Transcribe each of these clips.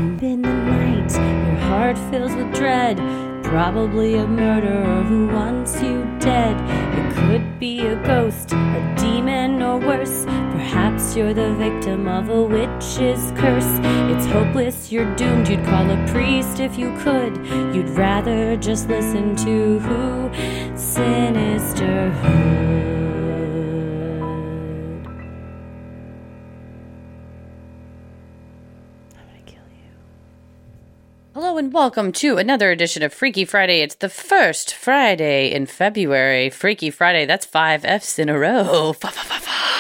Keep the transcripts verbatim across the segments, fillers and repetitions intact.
Deep in the night, your heart fills with dread. Probably a murderer who wants you dead. It could be a ghost, a demon, or worse. Perhaps you're the victim of a witch's curse. It's hopeless, you're doomed. You'd call a priest if you could. You'd rather just listen to who? Sinisterhood. Hello and welcome to another edition of Freaky Friday. It's the first Friday in February. Freaky Friday, that's five F's in a row. Fa, fa, fa,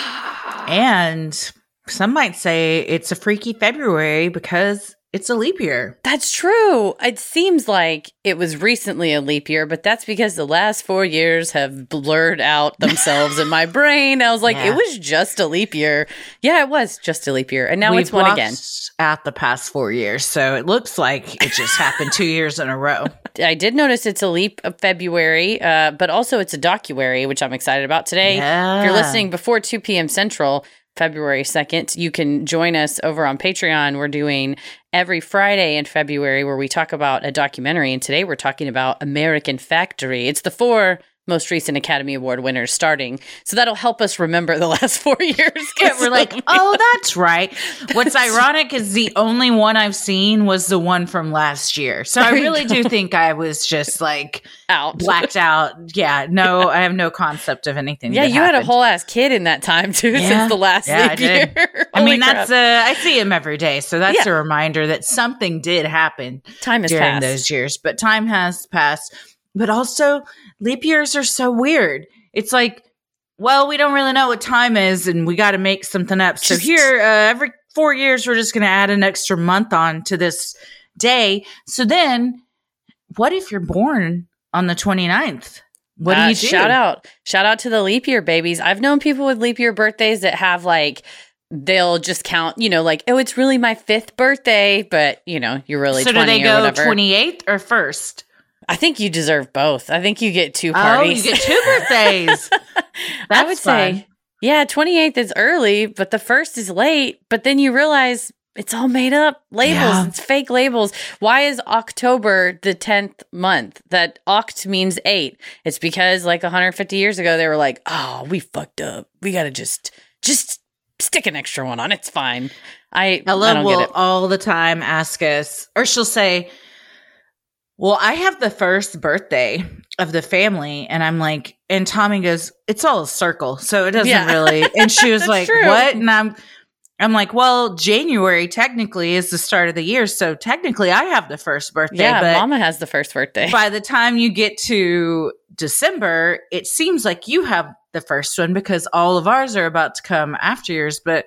fa. And some might say it's a Freaky February because it's a leap year. That's true. It seems like it was recently a leap year, but that's because the last four years have blurred out themselves in my brain. I was like, yeah. It was just a leap year. Yeah, it was just a leap year. And now We've it's one again. At the past four years. So it looks like it just happened two years in a row. I did notice it's a leap of February, uh, but also it's a docuary, which I'm excited about today. Yeah. If you're listening before two p.m. Central, February second, you can join us over on Patreon. We're doing every Friday in February where we talk about a documentary. And today we're talking about American Factory. It's the four most recent Academy Award winners starting. So that'll help us remember the last four years. Yeah, we're like, oh, that's right. What's ironic is the only one I've seen was the one from last year. So I really do think I was just like out, blacked out. Yeah, no, I have no concept of anything. Yeah, that you happened. had a whole ass kid in that time too, yeah. since the last yeah, leap year. I mean, that's uh, I see him every day, so that's yeah. a reminder that something did happen. Time has during passed. those years, but time has passed. But also, leap years are so weird. It's like, well, we don't really know what time is, and we got to make something up. So Just, here, uh, every four years, we're just going to add an extra month on to this day. So then, what if you're born on the twenty-ninth? What uh, do you do? Shout out. Shout out to the leap year babies. I've known people with leap year birthdays that have like, they'll just count, you know, like, oh, it's really my fifth birthday, but, you know, you're really so twenty do they or go whatever. twenty-eighth or first? I think you deserve both. I think you get two parties. Oh, you get two birthdays. That's I would fun. say, yeah, twenty-eighth is early, but the first is late. But then you realize it's all made up labels. Yeah. It's fake labels. Why is October the tenth month? That oct means eight. It's because like one hundred fifty years ago, they were like, oh, we fucked up. We got to just, just stick an extra one on. It's fine. I, Ella I don't will get it. all the time ask us, or she'll say, well, I have the first birthday of the family. And I'm like, and Tommy goes, it's all a circle. So it doesn't Yeah. really. And she was like, true. what? And I'm, I'm like, well, January technically is the start of the year. So technically I have the first birthday. Yeah, but Mama has the first birthday. by the time you get to December, it seems like you have the first one because all of ours are about to come after yours. But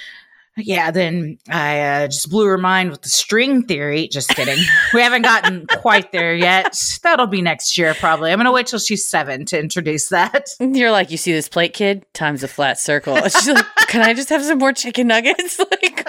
yeah, then I uh, just blew her mind with the string theory. Just kidding. We haven't gotten quite there yet. That'll be next year, probably. I'm going to wait till she's seven to introduce that. You're like, you see this plate, kid? Time's a flat circle. She's like, can I just have some more chicken nuggets? Like,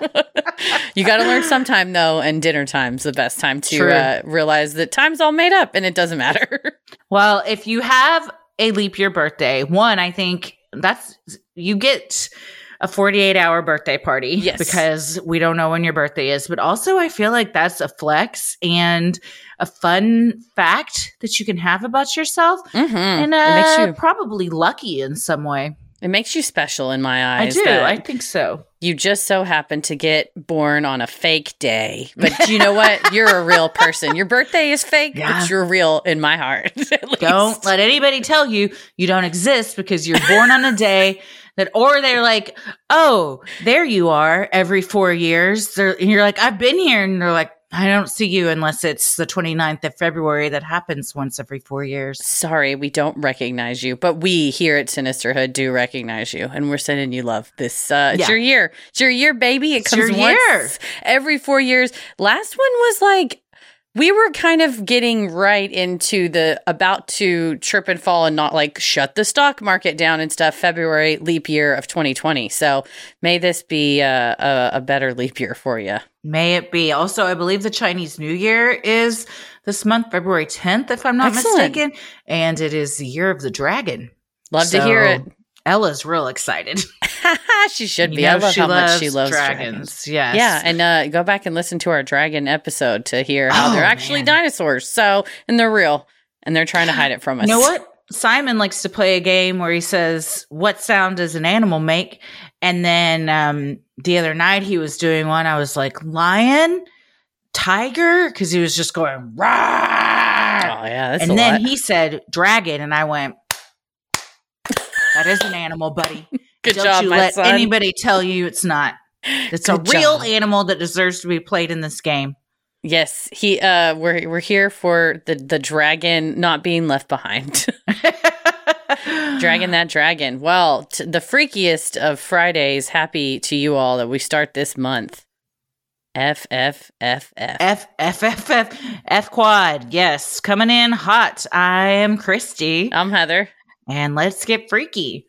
you got to learn sometime, though, and dinner time's the best time to uh, realize that time's all made up and it doesn't matter. Well, if you have a leap year birthday, one, I think that's, you get a forty-eight hour birthday party. Yes. Because we don't know when your birthday is. But also, I feel like that's a flex and a fun fact that you can have about yourself. Mm-hmm. And uh, it makes you probably lucky in some way. It makes you special in my eyes. I do. that I think so. You just so happen to get born on a fake day. But you know what? You're a real person. Your birthday is fake, Yeah. but you're real in my heart. At least. Don't let anybody tell you you don't exist because you're born on a day that, or they're like, oh, there you are every four years. They're, and you're like, I've been here. And they're like, I don't see you unless it's the twenty-ninth of February. That happens once every four years. Sorry, we don't recognize you, but we here at Sinisterhood do recognize you, and we're sending you love. This uh, it's Yeah. your year. It's your year, baby. It It's comes your once year. every four years. Last one was like, we were kind of getting right into the about to trip and fall and not like shut the stock market down and stuff. February leap year of twenty twenty. So may this be a, a, a better leap year for you. May it be. Also, I believe the Chinese New Year is this month, February tenth, if I'm not Excellent. mistaken. And it is the year of the dragon. Love to So, hear it. Ella's real excited. She should You be. know I love she how much loves she loves dragons. dragons. Yes. Yeah, and uh, go back and listen to our dragon episode to hear how Oh, they're actually man. dinosaurs. So, and they're real, and they're trying to hide it from us. You know what? Simon likes to play a game where he says, "What sound does an animal make?" And then um, the other night he was doing one. I was like, "Lion, tiger," because he was just going "Rawr!" Oh yeah, that's and a then lot. he said dragon, and I went, "That is an animal, buddy. Good Don't job, you my let son. anybody tell you it's not. It's Good a real job. animal that deserves to be played in this game." Yes, he. Uh, we're we're here for the the dragon not being left behind. Dragon that dragon. Well, t- the freakiest of Fridays. Happy to you all that we start this month. F F F F. F F F F F quad. Yes, coming in hot. I am Christy, I'm Heather. and let's get freaky.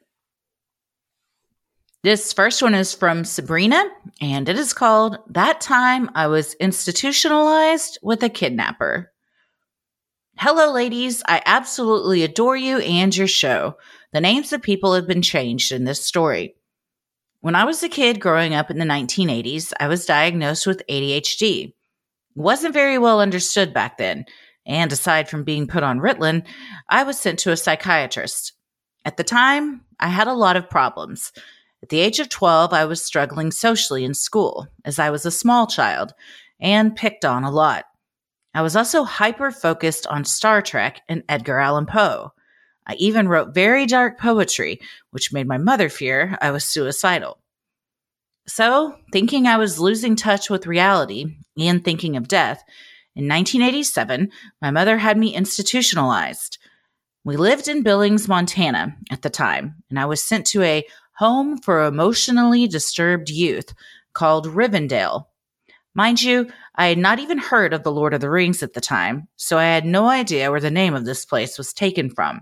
This first one is from Sabrina, and it is called "That Time I Was Institutionalized with a Kidnapper." Hello, ladies. I absolutely adore you and your show. The names of people have been changed in this story. When I was a kid growing up in the nineteen eighties, I was diagnosed with A D H D. It wasn't very well understood back then, and aside from being put on Ritalin, I was sent to a psychiatrist. At the time, I had a lot of problems. At the age of twelve, I was struggling socially in school, as I was a small child, and picked on a lot. I was also hyper-focused on Star Trek and Edgar Allan Poe. I even wrote very dark poetry, which made my mother fear I was suicidal. So, thinking I was losing touch with reality and thinking of death, in nineteen eighty-seven, my mother had me institutionalized. We lived in Billings, Montana at the time, and I was sent to a home for emotionally disturbed youth called Rivendell. Mind you, I had not even heard of The Lord of the Rings at the time, so I had no idea where the name of this place was taken from.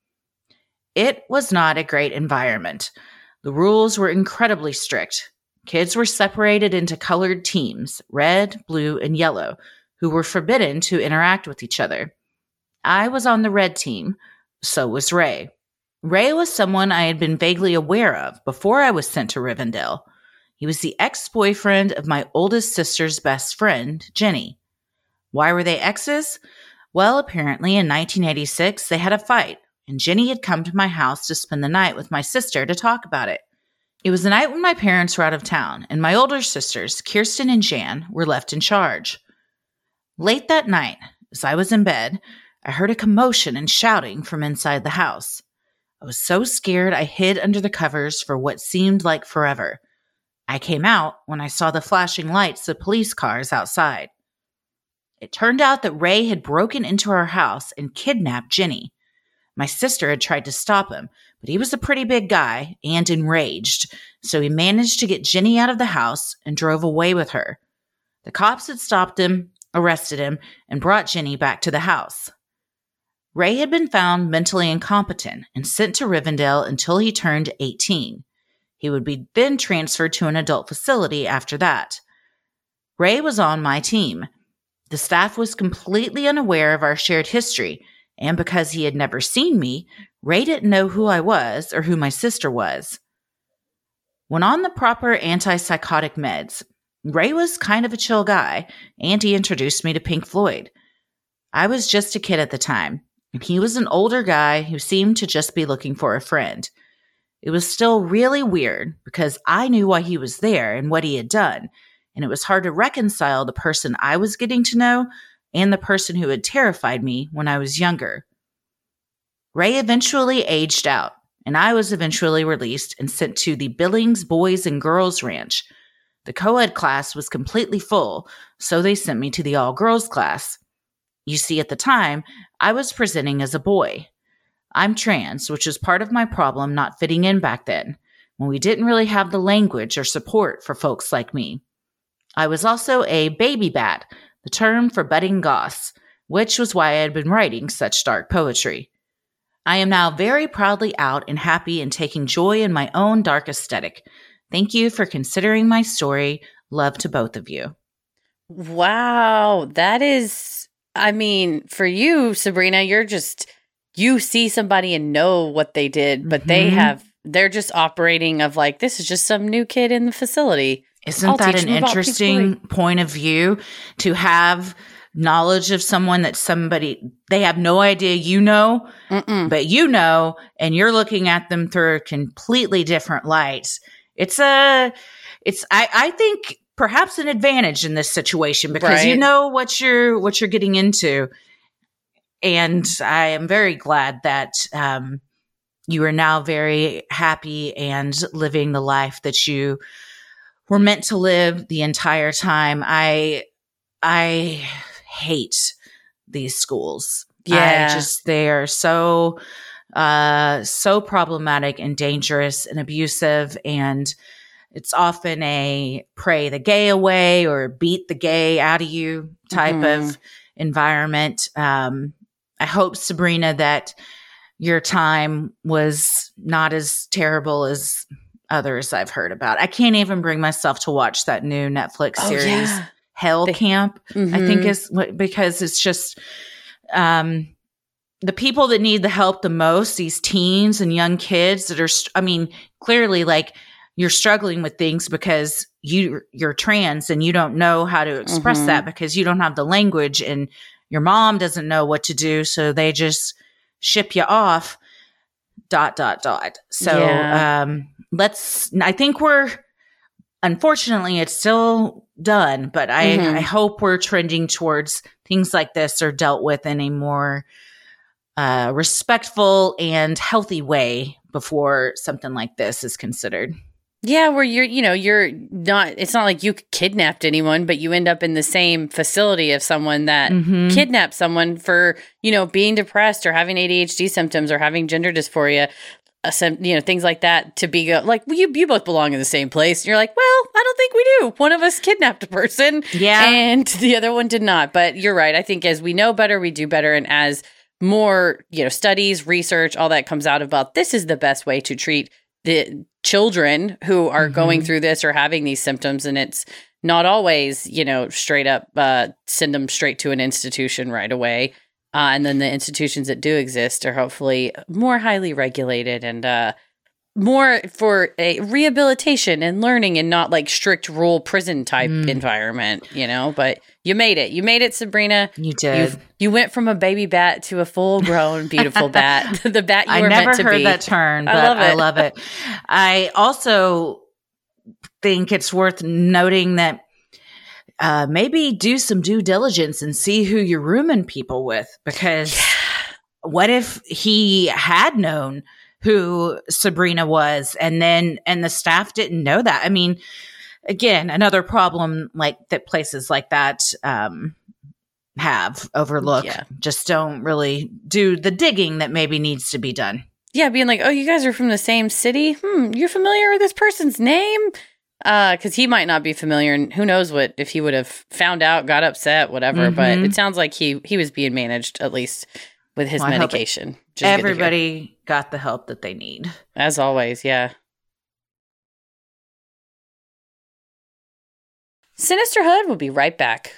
It was not a great environment. The rules were incredibly strict. Kids were separated into colored teams, red, blue, and yellow, who were forbidden to interact with each other. I was on the red team, so was Ray. Ray was someone I had been vaguely aware of before I was sent to Rivendell. He was the ex-boyfriend of my oldest sister's best friend, Jenny. Why were they exes? Well, apparently in nineteen eighty-six, they had a fight, and Jenny had come to my house to spend the night with my sister to talk about it. It was the night when my parents were out of town, and my older sisters, Kirsten and Jan, were left in charge. Late that night, as I was in bed, I heard a commotion and shouting from inside the house. I was so scared I hid under the covers for what seemed like forever. I came out when I saw the flashing lights of police cars outside. It turned out that Ray had broken into our house and kidnapped Jenny. My sister had tried to stop him, but he was a pretty big guy and enraged, so he managed to get Jenny out of the house and drove away with her. The cops had stopped him, arrested him, and brought Jenny back to the house. Ray had been found mentally incompetent and sent to Rivendell until he turned eighteen. He would be then transferred to an adult facility after that. Ray was on my team. The staff was completely unaware of our shared history, and because he had never seen me, Ray didn't know who I was or who my sister was. When on the proper antipsychotic meds, Ray was kind of a chill guy, and he introduced me to Pink Floyd. I was just a kid at the time, and he was an older guy who seemed to just be looking for a friend. It was still really weird because I knew why he was there and what he had done, and it was hard to reconcile the person I was getting to know and the person who had terrified me when I was younger. Ray eventually aged out, and I was eventually released and sent to the Billings Boys and Girls Ranch. The co-ed class was completely full, so they sent me to the all-girls class. You see, at the time, I was presenting as a boy. I'm trans, which is part of my problem not fitting in back then, when we didn't really have the language or support for folks like me. I was also a baby bat, the term for budding goss, which was why I had been writing such dark poetry. I am now very proudly out and happy and taking joy in my own dark aesthetic. Thank you for considering my story. Love to both of you. Wow, that is, I mean, for you, Sabrina, you're just, you see somebody and know what they did, but mm-hmm. they have they're just operating of like, this is just some new kid in the facility. Isn't I'll that teach an them about interesting peacefully. point of view to have knowledge of someone that somebody, they have no idea you know, Mm-mm. but you know, and you're looking at them through a completely different light. It's a, it's, I, I think perhaps an advantage in this situation because you Right. know what you're, what you're getting into. And I am very glad that, um, you are now very happy and living the life that you were meant to live the entire time. I, I hate these schools. Yeah. I just, they are so, uh, so problematic and dangerous and abusive. And it's often a pray the gay away or beat the gay out of you type Mhm. of environment. Um, I hope, Sabrina, that your time was not as terrible as others I've heard about. I can't even bring myself to watch that new Netflix Oh, series, yeah. Hell They- Camp, I think Mhm. is what, because it's just, um, the people that need the help the most, these teens and young kids that are, st- I mean, clearly like you're struggling with things because you, you're trans and you don't know how to express Mhm. that because you don't have the language and your mom doesn't know what to do. So they just ship you off, dot, dot, dot. So, Yeah. um, let's, I think we're, unfortunately, it's still done, but I, Mhm. I hope we're trending towards things like this are dealt with in a more uh, respectful and healthy way before something like this is considered. Yeah, where you're, you know, you're not, it's not like you kidnapped anyone, but you end up in the same facility of someone that Mhm. kidnapped someone for, you know, being depressed or having A D H D symptoms or having gender dysphoria, uh, some, you know, things like that to be go, like, well, you, you both belong in the same place. And you're like, well, I don't think we do. One of us kidnapped a person Yeah. and the other one did not. But you're right. I think as we know better, we do better. And as more, you know, studies, research, all that comes out about this is the best way to treat the children who are Mhm. going through this or having these symptoms. And it's not always, you know, straight up uh, send them straight to an institution right away. Uh, and then the institutions that do exist are hopefully more highly regulated and uh, more for a rehabilitation and learning and not like strict rule prison type Mm. environment, you know, but you made it. You made it, Sabrina. You did. You you went from a baby bat to a full grown, beautiful bat. The bat you I were never meant to heard be. that term, I but love I it. love it. I also think it's worth noting that uh, maybe do some due diligence and see who you're rooming people with, because what if he had known who Sabrina was and then and the staff didn't know that? I mean, again, another problem like that places like that um, have overlooked. Yeah. Just don't really do the digging that maybe needs to be done. Yeah, being like, oh, you guys are from the same city? Hmm, you're familiar with this person's name? Uh, because he might not be familiar, and who knows what if he would have found out, got upset, whatever. But Mhm. it sounds like he he was being managed at least with his Well, I hope medication. which is good to hear. Everybody got the help that they need. As always, yeah. Sinisterhood will be right back.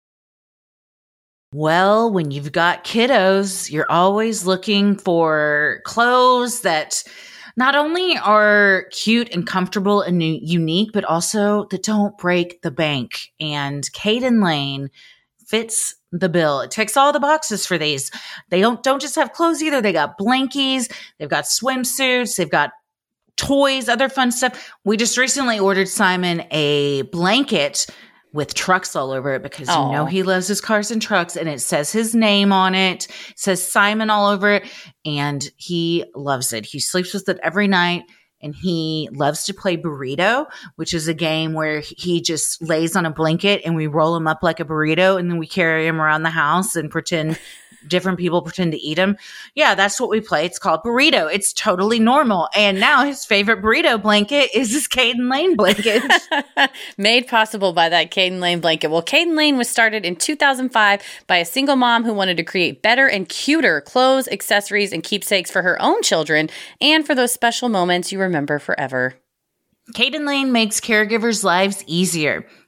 Well, when you've got kiddos, you're always looking for clothes that not only are cute and comfortable and u- unique, but also that don't break the bank. And Caden Lane fits the bill. It ticks all the boxes for these. They don't don't just have clothes either. They got blankies, they've got swimsuits, they've got toys, other fun stuff. We just recently ordered Simon a blanket with trucks all over it because Aw. you know he loves his cars and trucks, and it says his name on it. It says Simon all over it, and he loves it. He sleeps with it every night, and he loves to play burrito, which is a game where he just lays on a blanket and we roll him up like a burrito, and then we carry him around the house and pretend different people pretend to eat him. Yeah, that's what we play. It's called burrito. It's totally normal. And now his favorite burrito blanket is his Caden Lane blanket. Made possible by that Caden Lane blanket. Well, Caden Lane was started in two thousand five by a single mom who wanted to create better and cuter clothes, accessories, and keepsakes for her own children and for those special moments you remember forever. Caden Lane makes caregivers' lives easier.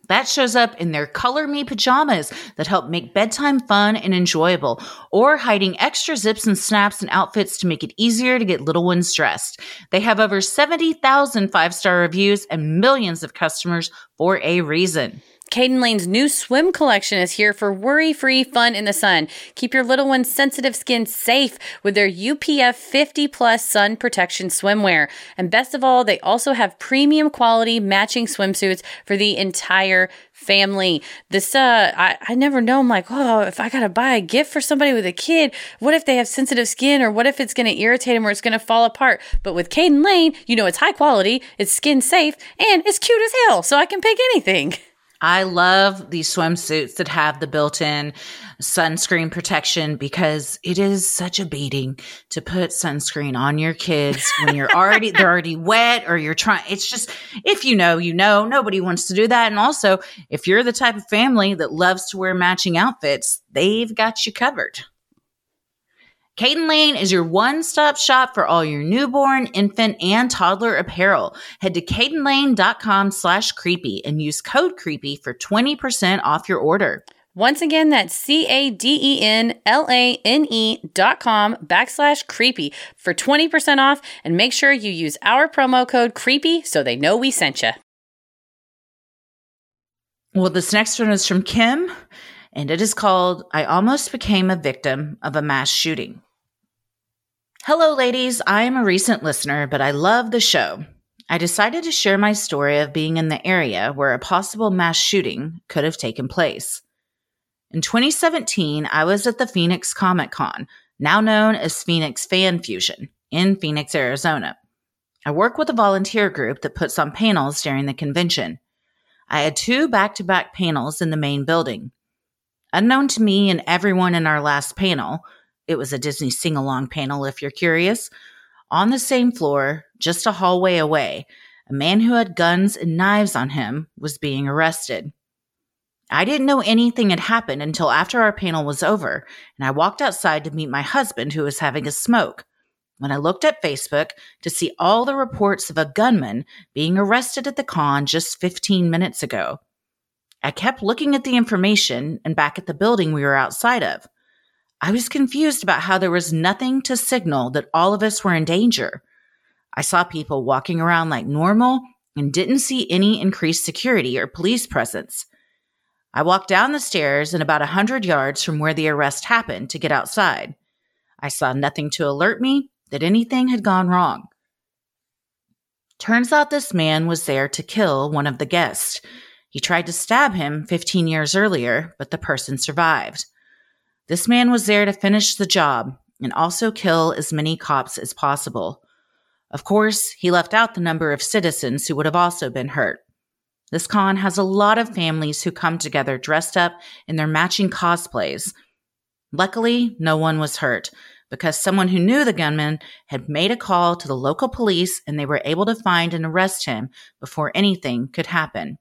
That shows up in their Color Me pajamas that help make bedtime fun and enjoyable, or hiding extra zips and snaps and outfits to make it easier to get little ones dressed. They have over seventy thousand five-star reviews and millions of customers for a reason. Caden Lane's new swim collection is here for worry-free fun in the sun. Keep your little one's sensitive skin safe with their U P F fifty plus sun protection swimwear. And best of all, they also have premium quality matching swimsuits for the entire family. This, uh, I, I never know. I'm like, oh, if I gotta buy a gift for somebody with a kid, what if they have sensitive skin, or what if it's gonna irritate them or it's gonna fall apart? But with Caden Lane, you know it's high quality, it's skin safe, and it's cute as hell, so I can pick anything. I love these swimsuits that have the built-in sunscreen protection, because it is such a beating to put sunscreen on your kids when you're already, they're already wet, or you're trying, it's just, if you know, you know, nobody wants to do that. And also, if you're the type of family that loves to wear matching outfits, they've got you covered. Caden Lane is your one-stop shop for all your newborn, infant, and toddler apparel. Head to cadenlane.com slash creepy and use code creepy for twenty percent off your order. Once again, that's C-A-D-E-N-L-A-N-E dot com backslash creepy for twenty percent off, and make sure you use our promo code creepy so they know we sent you. Well, this next one is from Kim, and it is called, I Almost Became a Victim of a Mass Shooting. Hello, ladies. I am a recent listener, but I love the show. I decided to share my story of being in the area where a possible mass shooting could have taken place. In twenty seventeen, I was at the Phoenix Comic Con, now known as Phoenix Fan Fusion, in Phoenix, Arizona. I work with a volunteer group that puts on panels during the convention. I had two back-to-back panels in the main building. Unknown to me and everyone in our last panel, it was a Disney sing-along panel if you're curious, on the same floor, just a hallway away, a man who had guns and knives on him was being arrested. I didn't know anything had happened until after our panel was over, and I walked outside to meet my husband who was having a smoke, when I looked at Facebook to see all the reports of a gunman being arrested at the con just fifteen minutes ago. I kept looking at the information and back at the building we were outside of. I was confused about how there was nothing to signal that all of us were in danger. I saw people walking around like normal and didn't see any increased security or police presence. I walked down the stairs and about a hundred yards from where the arrest happened to get outside. I saw nothing to alert me that anything had gone wrong. Turns out this man was there to kill one of the guests. He tried to stab him fifteen years earlier, but the person survived. This man was there to finish the job and also kill as many cops as possible. Of course, he left out the number of citizens who would have also been hurt. This con has a lot of families who come together dressed up in their matching cosplays. Luckily, no one was hurt because someone who knew the gunman had made a call to the local police and they were able to find and arrest him before anything could happen.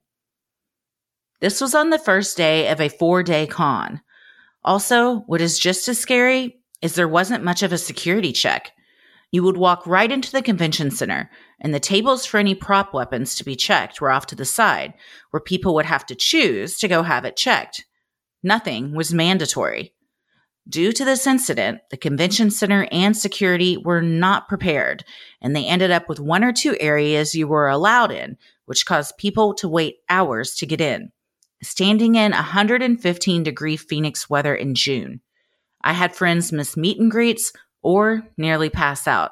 This was on the first day of a four-day con. Also, what is just as scary is there wasn't much of a security check. You would walk right into the convention center, and the tables for any prop weapons to be checked were off to the side, where people would have to choose to go have it checked. Nothing was mandatory. Due to this incident, the convention center and security were not prepared, and they ended up with one or two areas you were allowed in, which caused people to wait hours to get in. Standing in one hundred fifteen degree Phoenix weather in June. I had friends miss meet and greets or nearly pass out.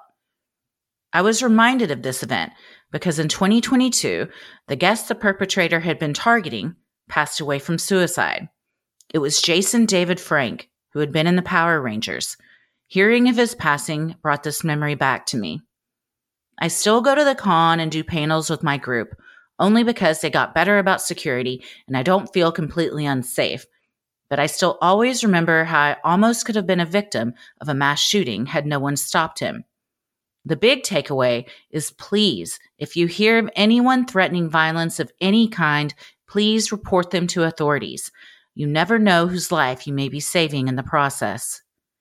I was reminded of this event because in twenty twenty-two, the guest the perpetrator had been targeting passed away from suicide. It was Jason David Frank, who had been in the Power Rangers. Hearing of his passing brought this memory back to me. I still go to the con and do panels with my group, only because they got better about security and I don't feel completely unsafe. But I still always remember how I almost could have been a victim of a mass shooting had no one stopped him. The big takeaway is please, if you hear of anyone threatening violence of any kind, please report them to authorities. You never know whose life you may be saving in the process.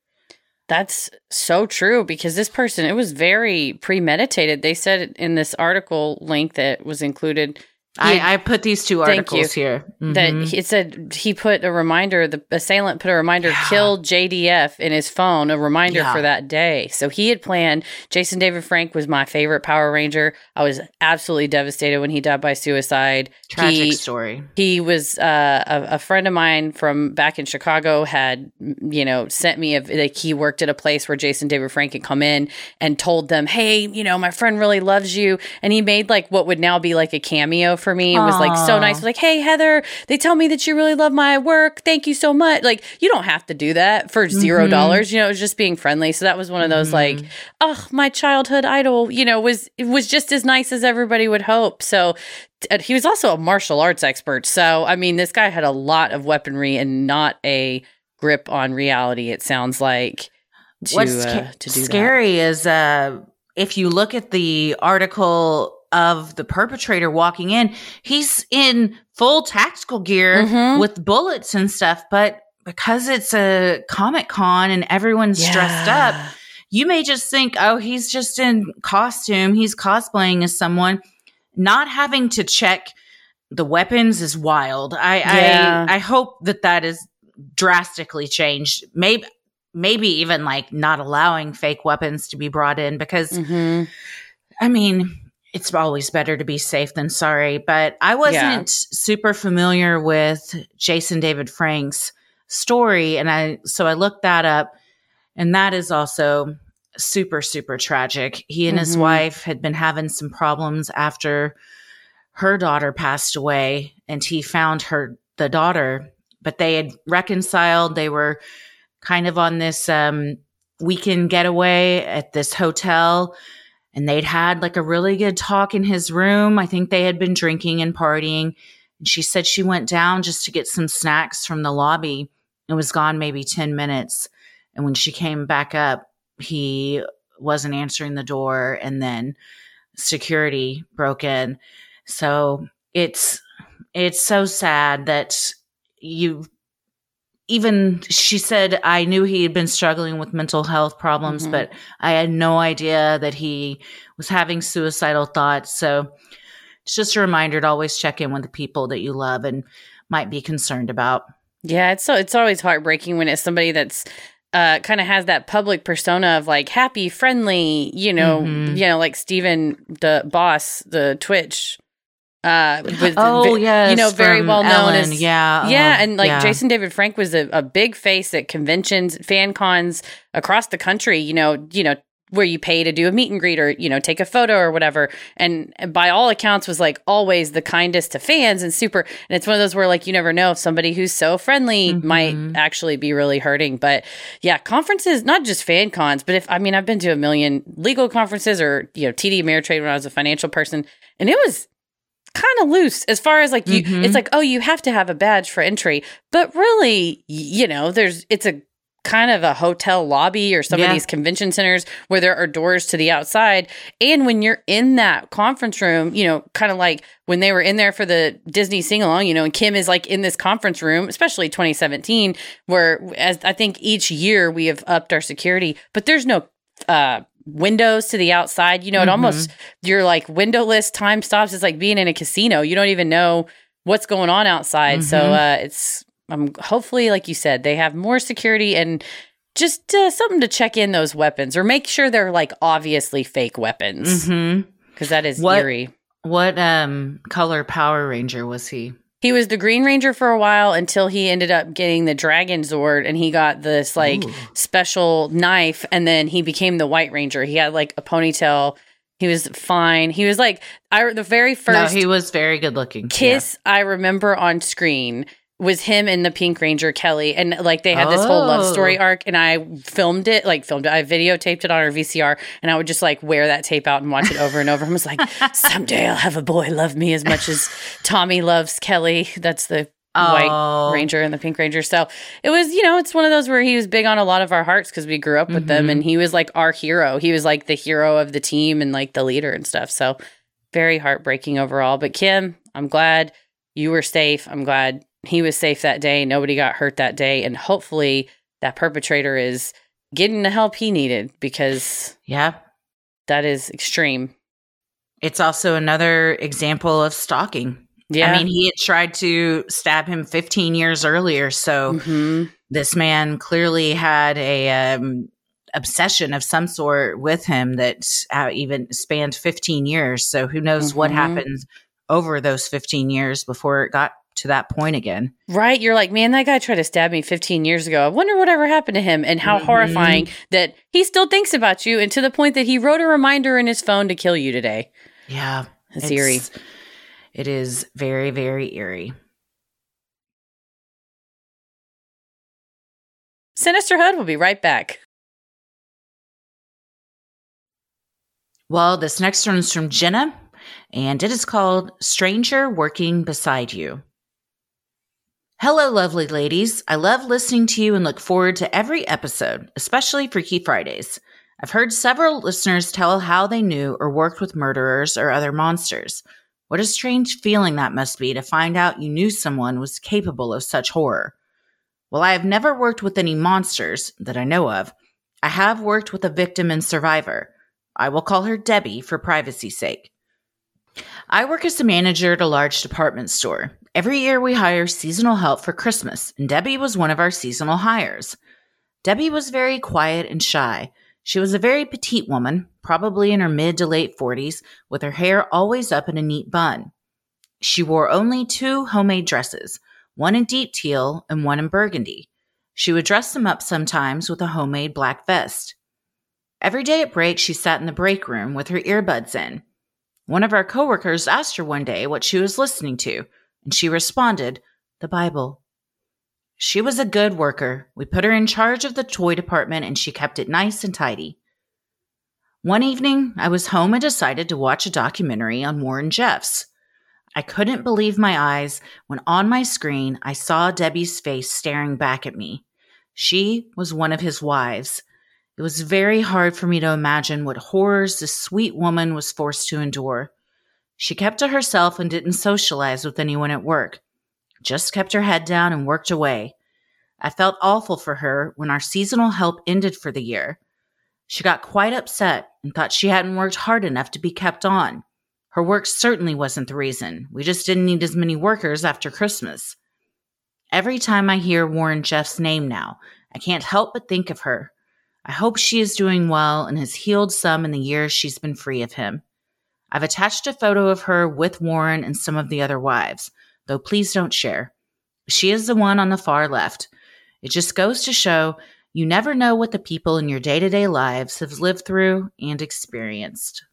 That's so true, because this person, it was very premeditated. They said in this article link that was included I, I put these two articles you. here. Mm-hmm. That it said he put a reminder, the assailant put a reminder, yeah. killed J D F in his phone, a reminder yeah. for that day. So he had planned. Jason David Frank was my favorite Power Ranger. I was absolutely devastated when he died by suicide. Tragic he, story. He was uh, a, a friend of mine from back in Chicago had, you know, sent me, a, like he worked at a place where Jason David Frank had come in and told them, hey, you know, my friend really loves you. And he made like what would now be like a cameo for me. It was like so nice. It was like, hey, Heather, they tell me that you really love my work. Thank you so much. Like, you don't have to do that for zero dollars. Mm-hmm. You know, it was just being friendly. So that was one of those mm-hmm. like, oh, my childhood idol, you know, was it was just as nice as everybody would hope. So uh, he was also a martial arts expert. So, I mean, this guy had a lot of weaponry and not a grip on reality, it sounds like, to, What's uh, to do scary that. is uh, if you look at the article of the perpetrator walking in, he's in full tactical gear mm-hmm. with bullets and stuff. But because it's a Comic Con and everyone's yeah. dressed up, you may just think, oh, he's just in costume. He's cosplaying as someone. Not having to check the weapons is wild. I yeah. I, I hope that that is drastically changed. Maybe maybe even like not allowing fake weapons to be brought in because, mm-hmm. I mean, it's always better to be safe than sorry. But I wasn't yeah. super familiar with Jason David Frank's story. And I, so I looked that up, and that is also super, super tragic. He and mm-hmm. his wife had been having some problems after her daughter passed away, and he found her, the daughter, but they had reconciled. They were kind of on this um, weekend getaway at this hotel, and they'd had like a really good talk in his room. I think they had been drinking and partying. And she said she went down just to get some snacks from the lobby and was gone maybe ten minutes. And when she came back up, he wasn't answering the door, and then security broke in. So it's, it's so sad that you, even she said, I knew he had been struggling with mental health problems, mm-hmm. but I had no idea that he was having suicidal thoughts. So it's just a reminder to always check in with the people that you love and might be concerned about. Yeah, it's so it's always heartbreaking when it's somebody that's uh, kind of has that public persona of like happy, friendly, you know, mm-hmm. you know, like Steven, the boss, the Twitch. Uh, was, oh yeah, you know, very well known Ellen. as yeah, yeah, uh, and like yeah. Jason David Frank was a, a big face at conventions, fan cons across the country. You know, you know where you pay to do a meet and greet or you know take a photo or whatever. And by all accounts, was like always the kindest to fans and super. And it's one of those where like you never know if somebody who's so friendly mm-hmm. might actually be really hurting. But yeah, conferences, not just fan cons, but if I mean I've been to a million legal conferences or you know T D Ameritrade when I was a financial person, and it was kind of loose as far as like you mm-hmm. it's like, oh, you have to have a badge for entry, but really, you know, there's it's a kind of a hotel lobby or some yeah. of these convention centers where there are doors to the outside. And when you're in that conference room, you know, kind of like when they were in there for the Disney sing along, you know, and Kim is like in this conference room, especially twenty seventeen, where as I think each year we have upped our security, but there's no uh windows to the outside, you know, it mm-hmm. almost you're like windowless, time stops. It's like being in a casino. You don't even know what's going on outside. Mm-hmm. So uh, it's um, hopefully, like you said, they have more security and just uh, something to check in those weapons or make sure they're like obviously fake weapons because mm-hmm. that is what, eerie. What um color Power Ranger was he? He was the Green Ranger for a while until he ended up getting the Dragon Zord and he got this like Ooh. special knife, and then he became the White Ranger. He had like a ponytail. He was fine. He was like I the very first No, he was very good looking. Kiss yeah. I remember on screen was him and the Pink Ranger, Kelly. And like they had this oh. whole love story arc, and I filmed it, like filmed it. I videotaped it on our V C R, and I would just like wear that tape out and watch it over and over. I was like, someday I'll have a boy love me as much as Tommy loves Kelly. That's the oh. White Ranger and the Pink Ranger. So it was, you know, it's one of those where he was big on a lot of our hearts because we grew up with mm-hmm. them, and he was like our hero. He was like the hero of the team and like the leader and stuff. So very heartbreaking overall. But Kim, I'm glad you were safe. I'm glad he was safe that day. Nobody got hurt that day. And hopefully that perpetrator is getting the help he needed because yeah, that is extreme. it's also another example of stalking. Yeah. I mean, he had tried to stab him fifteen years earlier. So Mm-hmm. this man clearly had a um, obsession of some sort with him that uh, even spanned fifteen years. So who knows Mm-hmm. what happened over those fifteen years before it got to that point again. Right. You're like, man, that guy tried to stab me fifteen years ago. I wonder whatever happened to him, and how Mhm. horrifying that he still thinks about you, and to the point that he wrote a reminder in his phone to kill you today. Yeah. It's eerie. It is very, very eerie. Sinisterhood will be right back. Well, this next one is from Jenna, and it is called Stranger Working Beside You. Hello, lovely ladies. I love listening to you and look forward to every episode, especially Freaky Fridays. I've heard several listeners tell how they knew or worked with murderers or other monsters. What a strange feeling that must be to find out you knew someone was capable of such horror. While I have never worked with any monsters that I know of, I have worked with a victim and survivor. I will call her Debbie for privacy's sake. I work as a manager at a large department store. Every year we hire seasonal help for Christmas, and Debbie was one of our seasonal hires. Debbie was very quiet and shy. She was a very petite woman, probably in her mid to late forties, with her hair always up in a neat bun. She wore only two homemade dresses, one in deep teal and one in burgundy. She would dress them up sometimes with a homemade black vest. Every day at break, she sat in the break room with her earbuds in. One of our coworkers asked her one day what she was listening to, and she responded, "The Bible." She was a good worker. We put her in charge of the toy department, and she kept it nice and tidy. One evening, I was home and decided to watch a documentary on Warren Jeffs. I couldn't believe my eyes when on my screen I saw Debbie's face staring back at me. She was one of his wives. It was very hard for me to imagine what horrors this sweet woman was forced to endure. She kept to herself and didn't socialize with anyone at work. Just kept her head down and worked away. I felt awful for her when our seasonal help ended for the year. She got quite upset and thought she hadn't worked hard enough to be kept on. Her work certainly wasn't the reason. We just didn't need as many workers after Christmas. Every time I hear Warren Jeffs' name now, I can't help but think of her. I hope she is doing well and has healed some in the years she's been free of him. I've attached a photo of her with Warren and some of the other wives, though please don't share. She is the one on the far left. It just goes to show you never know what the people in your day-to-day lives have lived through and experienced.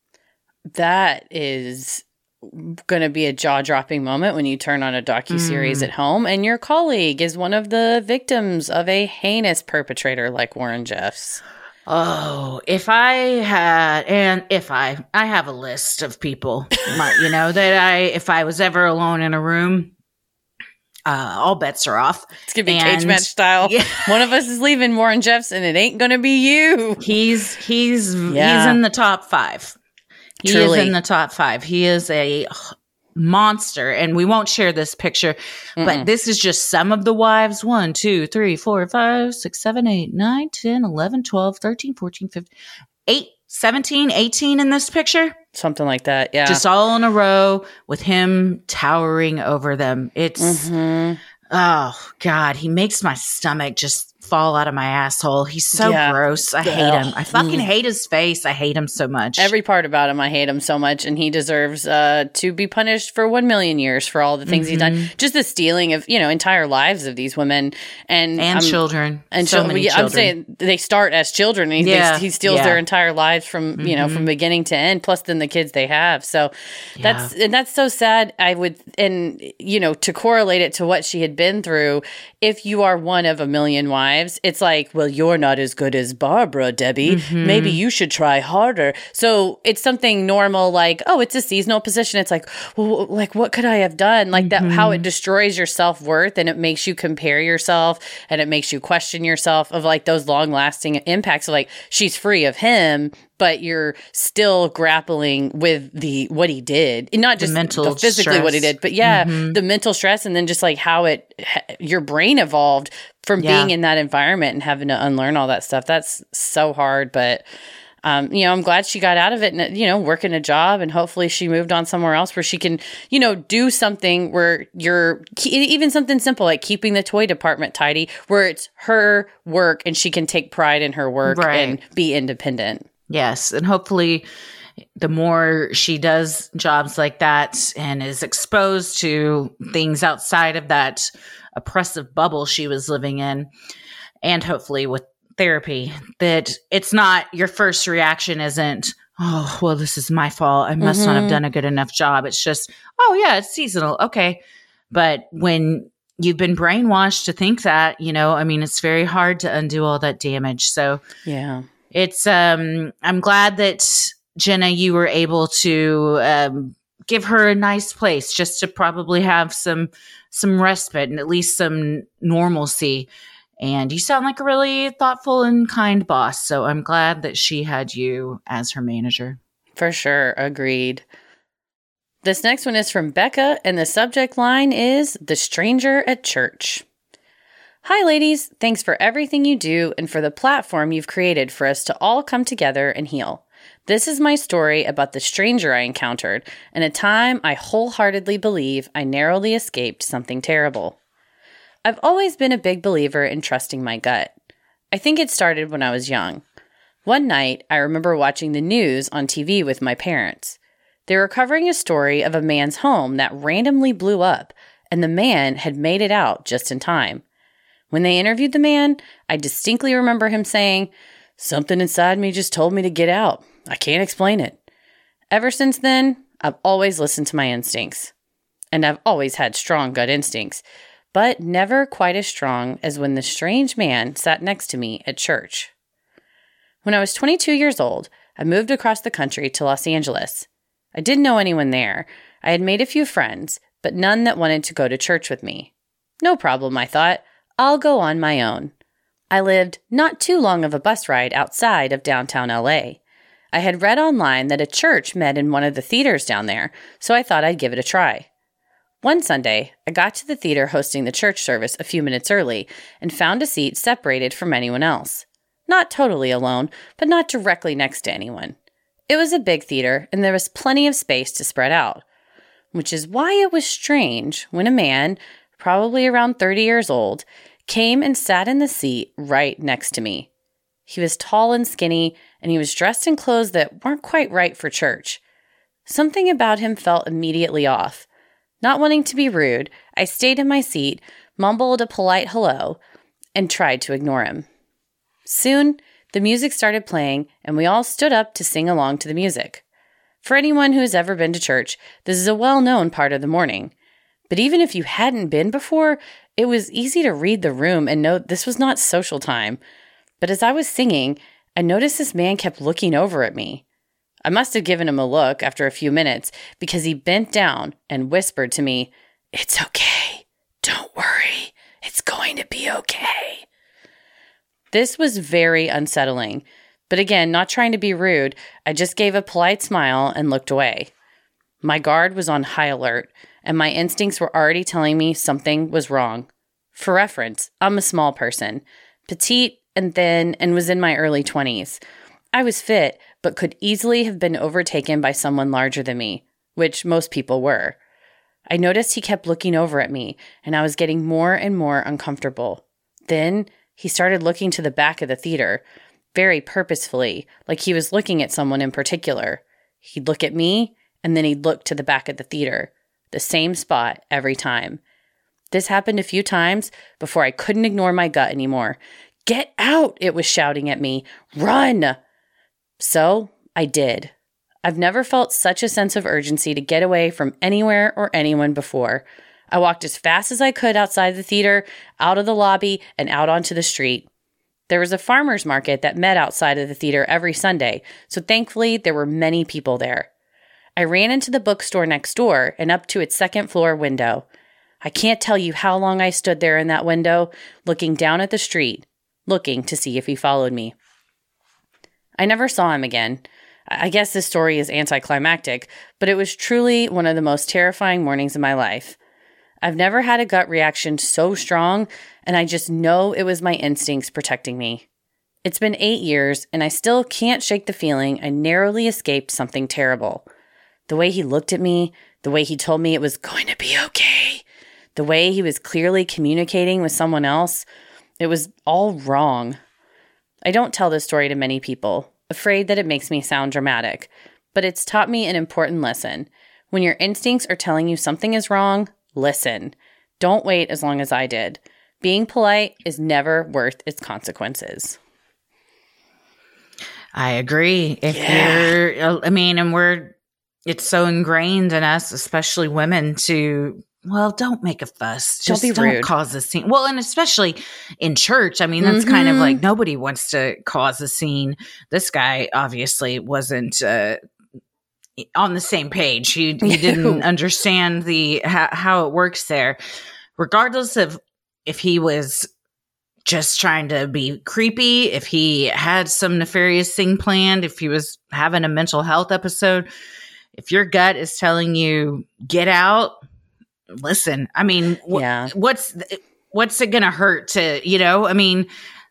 That is going to be a jaw-dropping moment when you turn on a docuseries Mm. at home and your colleague is one of the victims of a heinous perpetrator like Warren Jeffs. Oh, if I had, and if I, I have a list of people, my, you know, that I, if I was ever alone in a room, uh, all bets are off. It's going to be And- cage match style. Yeah. One of us is leaving Warren Jeffs and it ain't going to be you. He's, he's, Yeah. he's in the top five. He Truly. is in the top five. He is a monster, and we won't share this picture, Mm-mm. but this is just some of the wives. one, two, three, four, five, six, seven, eight, nine, ten, eleven, twelve, thirteen, fourteen, fifteen, eight, seventeen, eighteen in this picture. Something like that. Yeah. Just all in a row with him towering over them. It's, Mhm. oh God, he makes my stomach just fall out of my asshole. He's so Yeah. gross. I hate him. I fucking hate his face. I hate him so much. Every part about him, I hate him so much, and he deserves uh, to be punished for one million years for all the things he's done. Mm-hmm. Just the stealing of, you know, entire lives of these women and and um, children. And so chil- many yeah, children. I'm saying they start as children, and he, Yeah, they, he steals yeah. their entire lives from you know Mhm. from beginning to end. Plus, then the kids they have. So that's and that's so sad. I would and you know to correlate it to what she had been through. If you are one of a million wives, it's like, well, you're not as good as Barbara, Debbie. Mm-hmm. Maybe you should try harder. So it's something normal, like, oh, it's a seasonal position. It's like, well, like what could I have done? Like that, how it destroys your self worth and it makes you compare yourself and it makes you question yourself of like those long lasting impacts. Of like she's free of him, but you're still grappling with the what he did, and not just mental the physically what he stress. did, but yeah, Mhm. the mental stress, and then just like how it your brain evolved from Yeah. being in that environment and having to unlearn all that stuff. That's so hard, but Um, you know, I'm glad she got out of it and, you know, working a job, and hopefully she moved on somewhere else where she can, you know, do something where you're even something simple like keeping the toy department tidy, where it's her work and she can take pride in her work right. and be independent. Yes. And hopefully the more she does jobs like that and is exposed to things outside of that oppressive bubble she was living in, and hopefully with therapy, that it's not your first reaction isn't, oh, well, this is my fault. I must mm-hmm. not have done a good enough job. It's just, oh, yeah, it's seasonal. Okay. But when you've been brainwashed to think that, you know, I mean, it's very hard to undo all that damage. So yeah, it's, um, I'm glad that Jenna, you were able to, um, give her a nice place just to probably have some, some respite and at least some normalcy. And you sound like a really thoughtful and kind boss. So I'm glad that she had you as her manager. For sure. Agreed. This next one is from Becca, and the subject line is The Stranger at Church. Hi, ladies. Thanks for everything you do and for the platform you've created for us to all come together and heal. This is my story about the stranger I encountered and a time I wholeheartedly believe I narrowly escaped something terrible. I've always been a big believer in trusting my gut. I think it started when I was young. One night, I remember watching the news on T V with my parents. They were covering a story of a man's home that randomly blew up, and the man had made it out just in time. When they interviewed the man, I distinctly remember him saying, "Something inside me just told me to get out. I can't explain it." Ever since then, I've always listened to my instincts. And I've always had strong gut instincts, but never quite as strong as when the strange man sat next to me at church. When I was twenty-two years old, I moved across the country to Los Angeles. I didn't know anyone there. I had made a few friends, but none that wanted to go to church with me. No problem, I thought. I'll go on my own. I lived not too long of a bus ride outside of downtown L A. I had read online that a church met in one of the theaters down there, so I thought I'd give it a try. One Sunday, I got to the theater hosting the church service a few minutes early and found a seat separated from anyone else. Not totally alone, but not directly next to anyone. It was a big theater, and there was plenty of space to spread out, which is why it was strange when a man, probably around thirty years old, came and sat in the seat right next to me. He was tall and skinny, and he was dressed in clothes that weren't quite right for church. Something about him felt immediately off. Not wanting to be rude, I stayed in my seat, mumbled a polite hello, and tried to ignore him. Soon, the music started playing, and we all stood up to sing along to the music. For anyone who has ever been to church, this is a well-known part of the morning. But even if you hadn't been before, it was easy to read the room and know this was not social time. But as I was singing, I noticed this man kept looking over at me. I must have given him a look after a few minutes because he bent down and whispered to me, "It's okay. Don't worry. It's going to be okay." This was very unsettling. But again, not trying to be rude, I just gave a polite smile and looked away. My guard was on high alert, and my instincts were already telling me something was wrong. For reference, I'm a small person, petite and thin, and was in my early twenties. I was fit, but could easily have been overtaken by someone larger than me, which most people were. I noticed he kept looking over at me, and I was getting more and more uncomfortable. Then he started looking to the back of the theater, very purposefully, like he was looking at someone in particular. He'd look at me, and then he'd look to the back of the theater, the same spot every time. This happened a few times before I couldn't ignore my gut anymore. "Get out!" it was shouting at me. "Run!" So I did. I've never felt such a sense of urgency to get away from anywhere or anyone before. I walked as fast as I could outside the theater, out of the lobby, and out onto the street. There was a farmer's market that met outside of the theater every Sunday, so thankfully there were many people there. I ran into the bookstore next door and up to its second floor window. I can't tell you how long I stood there in that window, looking down at the street, looking to see if he followed me. I never saw him again. I guess this story is anticlimactic, but it was truly one of the most terrifying mornings of my life. I've never had a gut reaction so strong, and I just know it was my instincts protecting me. It's been eight years, and I still can't shake the feeling I narrowly escaped something terrible. The way he looked at me, the way he told me it was going to be okay, the way he was clearly communicating with someone else, it was all wrong. I don't tell this story to many people, afraid that it makes me sound dramatic, but it's taught me an important lesson. When your instincts are telling you something is wrong, listen. Don't wait as long as I did. Being polite is never worth its consequences. I agree. If Yeah. you're, I mean, and we're, it's so ingrained in us, especially women, to, well, don't make a fuss. Don't Just be don't rude. cause a scene. Well, and especially in church. I mean, that's Mhm. kind of like nobody wants to cause a scene. This guy obviously wasn't uh, on the same page. He, he didn't understand the how, how it works there. Regardless of if he was just trying to be creepy, if he had some nefarious thing planned, if he was having a mental health episode, if your gut is telling you get out, listen. I mean, wh- Yeah. what's what's it going to hurt to, you know? I mean,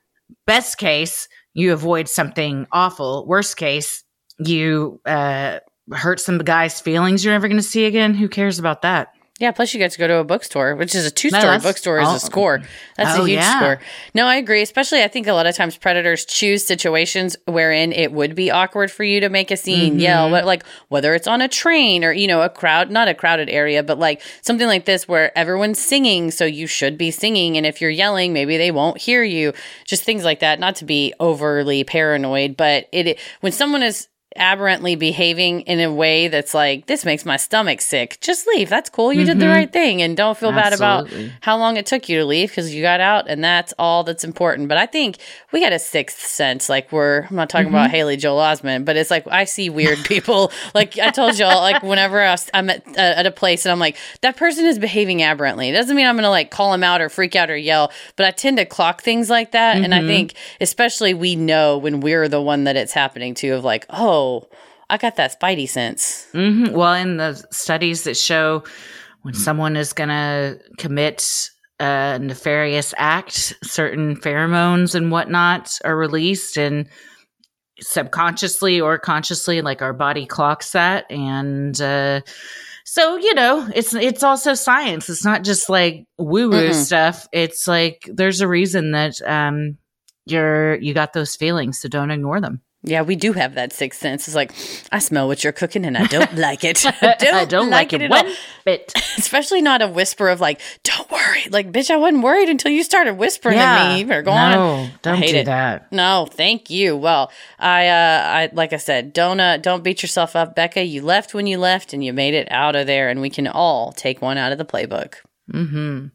best case, you avoid something awful. Worst case, you uh, hurt some guy's feelings you're never going to see again. Who cares about that? Yeah, plus you get to go to a bookstore, which is a two-story that's- bookstore is oh. a score. That's Oh, a huge yeah. score. No, I agree. Especially, I think a lot of times predators choose situations wherein it would be awkward for you to make a scene, Mhm. yell, but like whether it's on a train or, you know, a crowd, not a crowded area, but like something like this where everyone's singing, so you should be singing. And if you're yelling, maybe they won't hear you. Just things like that. Not to be overly paranoid, but it when someone is aberrantly behaving in a way that's like, this makes my stomach sick, just leave. That's cool. You did the Mhm. right thing. And don't feel bad about Absolutely. how long it took you to leave because you got out, and that's all that's important. But I think we got a sixth sense. Like we're, I'm not talking about Haley Joel Osment, but it's like I see weird people. Like I told y'all, like whenever I was, I'm at, uh, at a place and I'm like, that person is behaving aberrantly. It doesn't mean I'm going to like call them out or freak out or yell, but I tend to clock things like that. And I think especially we know when we're the one that it's happening to of like, oh, I got that spidey sense. hmm Well, in the studies that show when someone is going to commit a nefarious act, certain pheromones and whatnot are released, and subconsciously or consciously, like our body clocks that. And uh, so, you know, it's it's also science. It's not just like woo woo Mm-mm. stuff. It's like there's a reason that um, you're you got those feelings, so don't ignore them. Yeah, we do have that sixth sense. It's like, I smell what you're cooking and I don't like it. I don't, I don't like, it at one all. bit. Especially not a whisper of like, don't worry. Like, bitch, I wasn't worried until you started whispering Yeah. to me. You better go on. No, don't I hate do it. that. No, thank you. Well, I, uh, I, like I said, don't, uh, don't beat yourself up, Becca. You left when you left and you made it out of there, and we can all take one out of the playbook. Mm-hmm.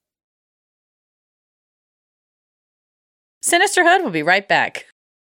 Sinisterhood will be right back.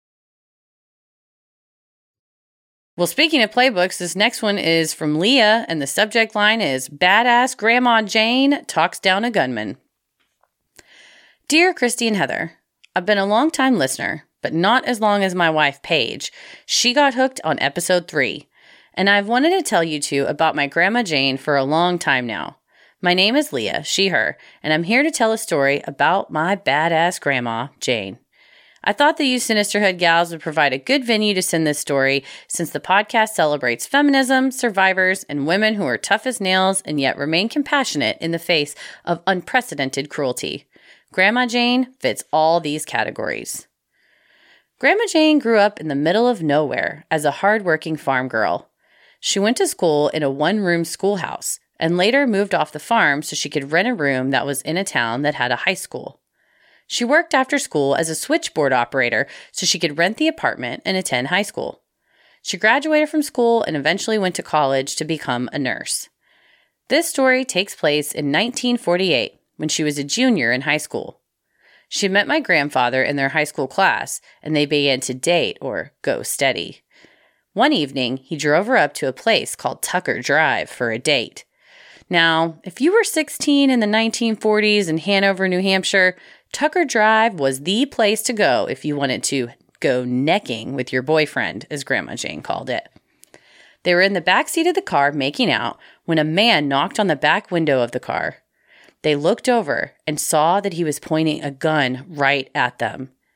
Well, speaking of playbooks, this next one is from Leah, and the subject line is Badass Grandma Jane Talks Down a Gunman. Dear Christy and Heather, I've been a long-time listener, but not as long as my wife, Paige. She got hooked on episode three, and I've wanted to tell you two about my Grandma Jane for a long time now. My name is Leah, she, her, and I'm here to tell a story about my badass Grandma, Jane. I thought the You Sinisterhood gals would provide a good venue to send this story, since the podcast celebrates feminism, survivors, and women who are tough as nails and yet remain compassionate in the face of unprecedented cruelty. Grandma Jane fits all these categories. Grandma Jane grew up in the middle of nowhere as a hardworking farm girl. She went to school in a one-room schoolhouse and later moved off the farm so she could rent a room that was in a town that had a high school. She worked after school as a switchboard operator so she could rent the apartment and attend high school. She graduated from school and eventually went to college to become a nurse. This story takes place in nineteen forty-eight, when she was a junior in high school. She met my grandfather in their high school class, and they began to date or go steady. One evening, he drove her up to a place called Tucker Drive for a date. Now, if you were sixteen in the nineteen forties in Hanover, New Hampshire, Tucker Drive was the place to go if you wanted to go necking with your boyfriend, as Grandma Jane called it. They were in the back seat of the car making out when a man knocked on the back window of the car. They looked over and saw that he was pointing a gun right at them.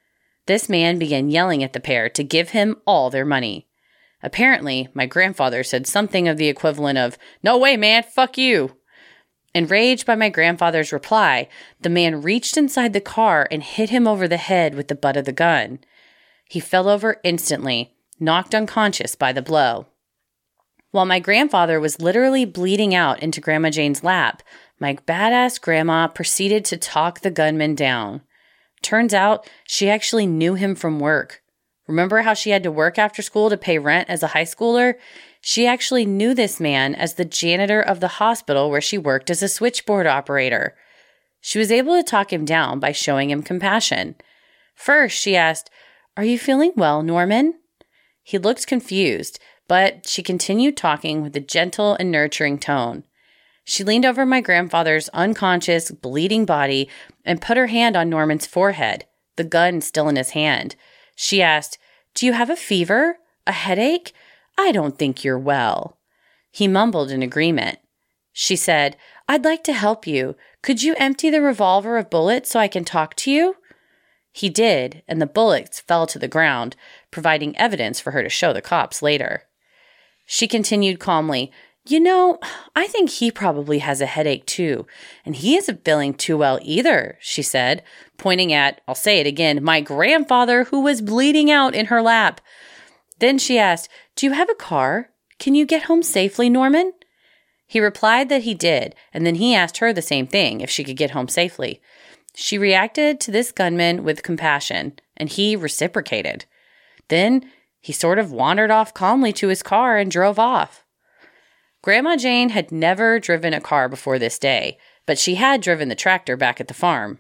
This man began yelling at the pair to give him all their money. Apparently, my grandfather said something of the equivalent of, "No way, man, fuck you." Enraged by my grandfather's reply, the man reached inside the car and hit him over the head with the butt of the gun. He fell over instantly, knocked unconscious by the blow. While my grandfather was literally bleeding out into Grandma Jane's lap, my badass grandma proceeded to talk the gunman down. Turns out she actually knew him from work. Remember how she had to work after school to pay rent as a high schooler? She actually knew this man as the janitor of the hospital where she worked as a switchboard operator. She was able to talk him down by showing him compassion. First, she asked, "Are you feeling well, Norman?" He looked confused, but she continued talking with a gentle and nurturing tone. She leaned over my grandfather's unconscious, bleeding body and put her hand on Norman's forehead, the gun still in his hand. She asked, "Do you have a fever? A headache? I don't think you're well." He mumbled in agreement. She said, "I'd like to help you. Could you empty the revolver of bullets so I can talk to you?" He did, and the bullets fell to the ground, providing evidence for her to show the cops later. She continued calmly, "You know, I think he probably has a headache too, and he isn't feeling too well either," she said, pointing at, I'll say it again, my grandfather who was bleeding out in her lap. Then she asked, "Do you have a car? Can you get home safely, Norman?" He replied that he did, and then he asked her the same thing, if she could get home safely. She reacted to this gunman with compassion, and he reciprocated. Then he sort of wandered off calmly to his car and drove off. Grandma Jane had never driven a car before this day, but she had driven the tractor back at the farm.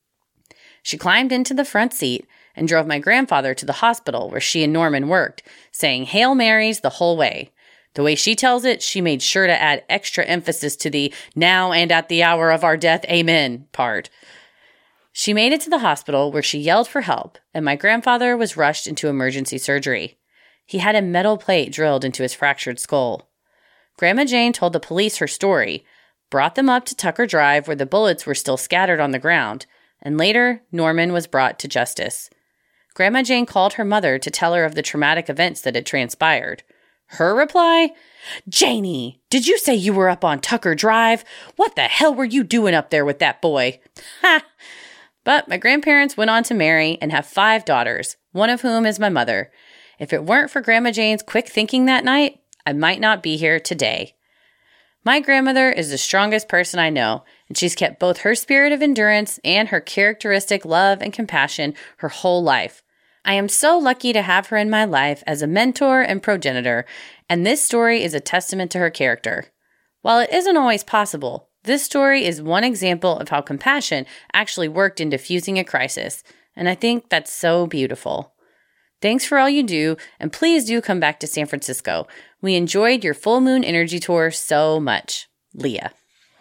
She climbed into the front seat and drove my grandfather to the hospital where she and Norman worked, saying Hail Marys the whole way. The way she tells it, she made sure to add extra emphasis to the "now and at the hour of our death, amen" part. She made it to the hospital where she yelled for help, and my grandfather was rushed into emergency surgery. He had a metal plate drilled into his fractured skull. Grandma Jane told the police her story, brought them up to Tucker Drive where the bullets were still scattered on the ground, and later Norman was brought to justice. Grandma Jane called her mother to tell her of the traumatic events that had transpired. Her reply? "Janie, did you say you were up on Tucker Drive? What the hell were you doing up there with that boy?" Ha! But my grandparents went on to marry and have five daughters, one of whom is my mother. If it weren't for Grandma Jane's quick thinking that night, I might not be here today. My grandmother is the strongest person I know, and she's kept both her spirit of endurance and her characteristic love and compassion her whole life. I am so lucky to have her in my life as a mentor and progenitor, and this story is a testament to her character. While it isn't always possible, this story is one example of how compassion actually worked in diffusing a crisis, and I think that's so beautiful. Thanks for all you do, and please do come back to San Francisco. We enjoyed your full moon energy tour so much. Leah.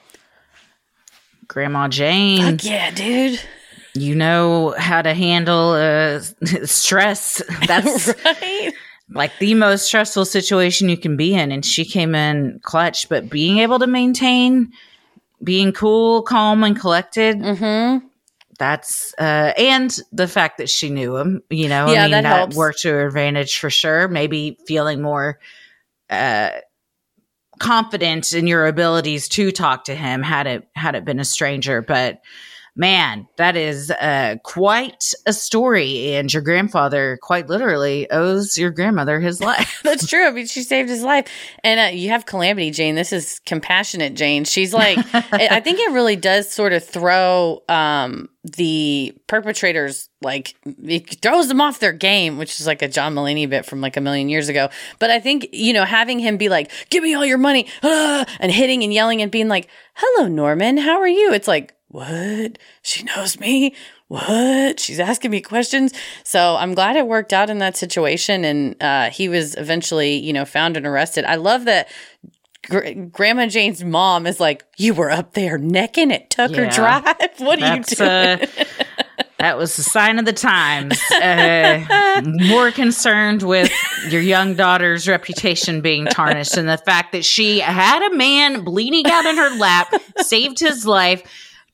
Grandma Jane. Fuck yeah, dude. You know how to handle uh, stress. That's right? like the most stressful situation you can be in. And she came in clutch, but being able to maintain, being cool, calm, and collected. Mm-hmm. That's, uh, and the fact that she knew him, you know, yeah, I mean, that, that helps. worked to her advantage for sure. Maybe feeling more, uh, confident in your abilities to talk to him had it, had it been a stranger. But man, that is uh, quite a story. And your grandfather quite literally owes your grandmother his life. That's true. I mean, she saved his life. And uh, you have Calamity Jane. This is Compassionate Jane. She's like, I think it really does sort of throw um, the perpetrators, like, it throws them off their game, which is like a John Mulaney bit from like a million years ago. But I think, you know, having him be like, "Give me all your money," ah, and hitting and yelling and being like, "Hello, Norman, how are you?" It's like, what? She knows me? What? She's asking me questions. So I'm glad it worked out in that situation. And uh, he was eventually, you know, found and arrested. I love that Gr- Grandma Jane's mom is like, "You were up there necking at Tucker Yeah. Drive? What are That's, you doing?" Uh, that was a sign of the times. Uh, more concerned with your young daughter's reputation being tarnished and the fact that she had a man bleeding out in her lap, saved his life,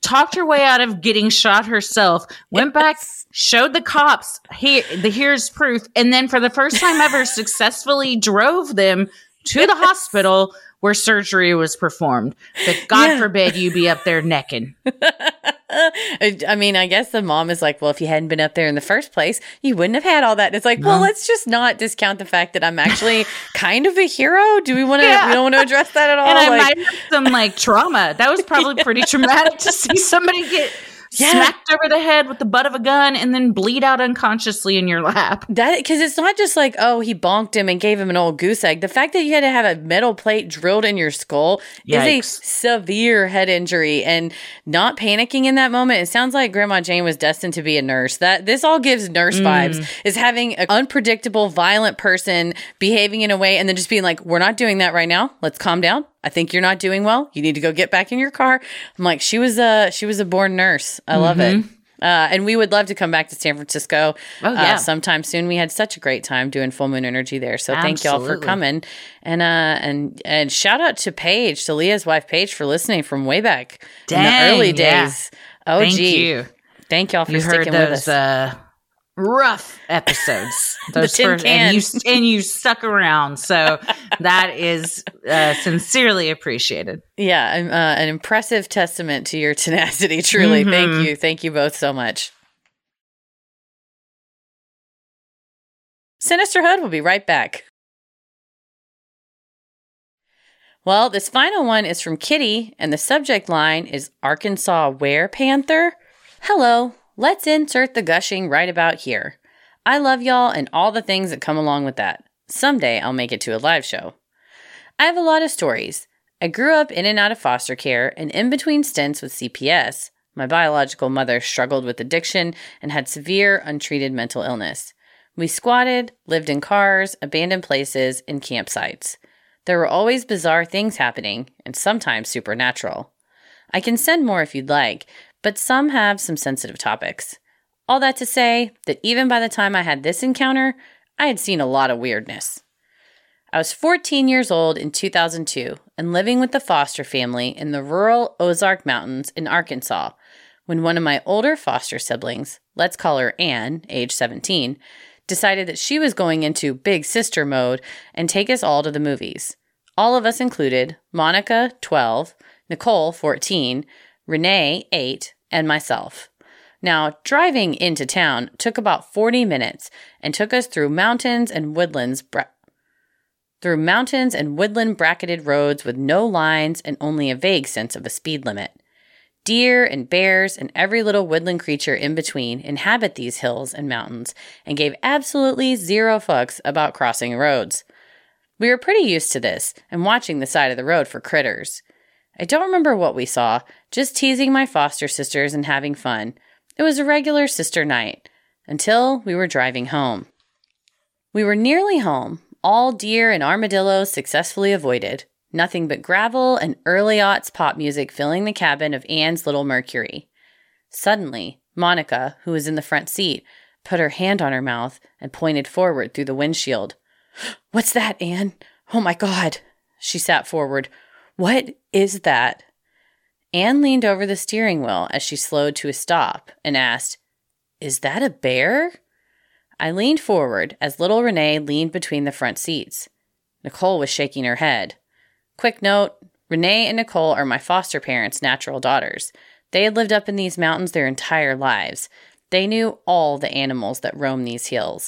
talked her way out of getting shot herself, went back, showed the cops, here, the here's proof, and then for the first time ever successfully drove them to yes. the hospital where surgery was performed. But God yeah. forbid you be up there necking. I mean, I guess the mom is like, well, if you hadn't been up there in the first place, you wouldn't have had all that. And it's like, no. well, let's just not discount the fact that I'm actually kind of a hero. Do we want to, yeah. we don't want to address that at all? And I like, might have some like trauma. That was probably yeah. pretty traumatic to see somebody get yeah. smacked over the head with the butt of a gun and then bleed out unconsciously in your lap. That because it's not just like, oh, he bonked him and gave him an old goose egg. The fact that you had to have a metal plate drilled in your skull Yikes. is a severe head injury. And not panicking in that moment, it sounds like Grandma Jane was destined to be a nurse. That this all gives nurse mm. vibes. Is having an unpredictable, violent person behaving in a way and then just being like, we're not doing that right now. Let's calm down. I think you're not doing well. You need to go get back in your car. I'm like, she was a she was a born nurse. I love mm-hmm. it. Uh, and we would love to come back to San Francisco oh, yeah. uh, sometime soon. We had such a great time doing Full Moon Energy there. So Absolutely. thank y'all for coming. And uh, and and shout out to Paige, to Leah's wife, Paige, for listening from way back Dang, in the early days. Yeah. O G. Thank you. Thank y'all for you sticking heard those, with us. Uh, rough episodes. Those the tin first, and you and you stuck around, so that is uh, sincerely appreciated. Yeah, uh, an impressive testament to your tenacity. Truly, mm-hmm. thank you, thank you both so much. Sinisterhood will be right back. Well, this final one is from Kitty, and the subject line is Arkansas Were Panther. Hello. Let's insert the gushing right about here. I love y'all and all the things that come along with that. Someday I'll make it to a live show. I have a lot of stories. I grew up in and out of foster care, and in between stints with C P S, my biological mother struggled with addiction and had severe untreated mental illness. We squatted, lived in cars, abandoned places, and campsites. There were always bizarre things happening, and sometimes supernatural. I can send more if you'd like, but some have some sensitive topics. All that to say that even by the time I had this encounter, I had seen a lot of weirdness. I was fourteen years old in two thousand two and living with the foster family in the rural Ozark Mountains in Arkansas when one of my older foster siblings, let's call her Anne, age seventeen, decided that she was going into big sister mode and take us all to the movies. All of us included Monica, twelve, Nicole, fourteen, Renee, eight, and myself. Now, driving into town took about forty minutes and took us through mountains and woodlands, bra- through mountains and woodland bracketed roads with no lines and only a vague sense of a speed limit. Deer and bears and every little woodland creature in between inhabit these hills and mountains and gave absolutely zero fucks about crossing roads. We were pretty used to this and watching the side of the road for critters. I don't remember what we saw, just teasing my foster sisters and having fun. It was a regular sister night, until we were driving home. We were nearly home, all deer and armadillos successfully avoided. Nothing but gravel and early aughts pop music filling the cabin of Anne's little Mercury. Suddenly, Monica, who was in the front seat, put her hand on her mouth and pointed forward through the windshield. "What's that, Anne? Oh my God." She sat forward. "What is that?" Anne leaned over the steering wheel as she slowed to a stop and asked, "Is that a bear?" I leaned forward as little Renee leaned between the front seats. Nicole was shaking her head. Quick note, Renee and Nicole are my foster parents' natural daughters. They had lived up in these mountains their entire lives. They knew all the animals that roam these hills.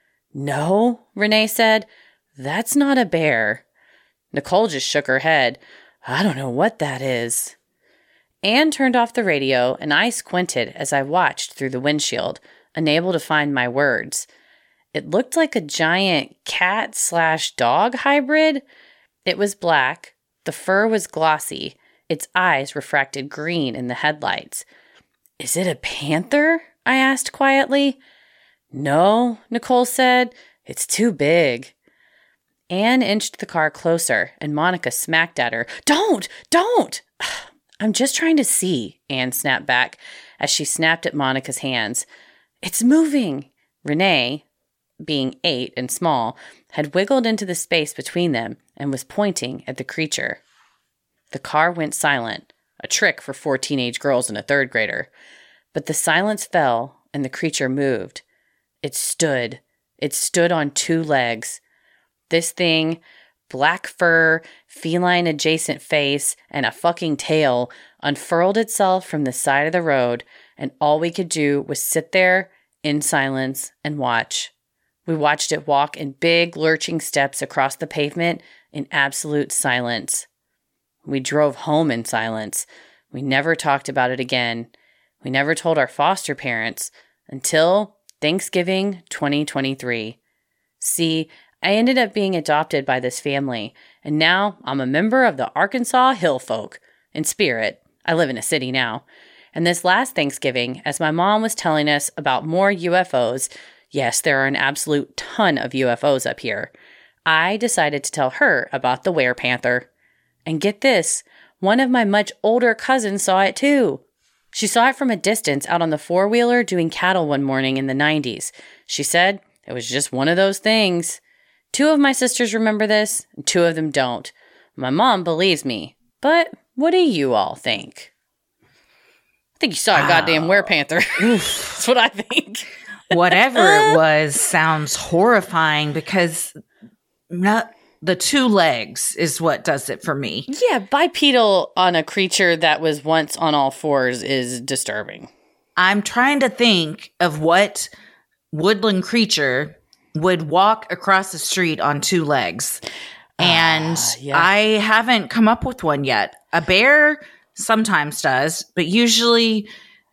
"No," Renee said, "that's not a bear." Nicole just shook her head. "I don't know what that is." Anne turned off the radio, and I squinted as I watched through the windshield, unable to find my words. It looked like a giant cat slash dog hybrid. It was black. The fur was glossy. Its eyes refracted green in the headlights. "Is it a panther?" I asked quietly. "No," Nicole said. "It's too big." Anne inched the car closer, and Monica smacked at her. "Don't! Don't!" "I'm just trying to see," Anne snapped back as she snapped at Monica's hands. "It's moving." Renee, being eight and small, had wiggled into the space between them and was pointing at the creature. The car went silent. a trick for four teenage girls and a third grader. But the silence fell and the creature moved. It stood. It stood on two legs. This thing, black fur, feline-adjacent face, and a fucking tail, unfurled itself from the side of the road, and all we could do was sit there in silence and watch. We watched it walk in big, lurching steps across the pavement in absolute silence. We drove home in silence. We never talked about it again. We never told our foster parents until Thanksgiving twenty twenty-three. See, I ended up being adopted by this family, and now I'm a member of the Arkansas Hill Folk. In spirit, I live in a city now. And this last Thanksgiving, as my mom was telling us about more U F Os, yes, there are an absolute ton of U F Os up here, I decided to tell her about the werepanther. And get this, one of my much older cousins saw it too. She saw it from a distance out on the four-wheeler doing cattle one morning in the nineties. She said it was just one of those things. Two of my sisters remember this, and two of them don't. My mom believes me. But what do you all think? I think you saw a goddamn werepanther. That's what I think. Whatever it was sounds horrifying because not the two legs is what does it for me. Yeah, bipedal on a creature that was once on all fours is disturbing. I'm trying to think of what woodland creature would walk across the street on two legs. And uh, yeah. I haven't come up with one yet. A bear sometimes does, but usually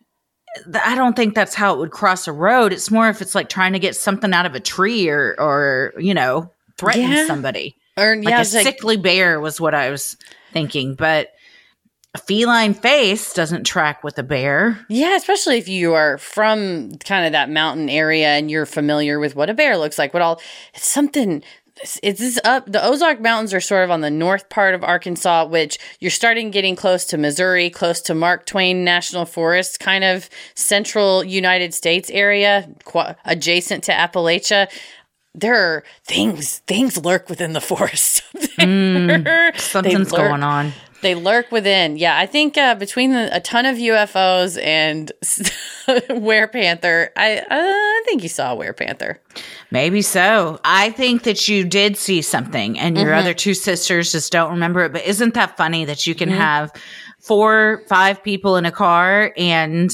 I don't think that's how it would cross a road. It's more if it's like trying to get something out of a tree or, or you know, threaten yeah. somebody. Or like yeah, a sickly like, bear was what I was thinking. But a feline face doesn't track with a bear. Yeah, especially if you are from kind of that mountain area and you're familiar with what a bear looks like. What all it's something. It's this up. The Ozark Mountains are sort of on the north part of Arkansas, which you're starting getting close to Missouri, close to Mark Twain National Forest, kind of central United States area, qu- adjacent to Appalachia. There are things, things lurk within the forest. mm, something's lurk, going on. They lurk within. Yeah, I think uh, between the, a ton of U F Os and werepanther, I, uh, I think you saw a werepanther. Maybe so. I think that you did see something and your mm-hmm. other two sisters just don't remember it. But isn't that funny that you can mm-hmm. have four, five people in a car and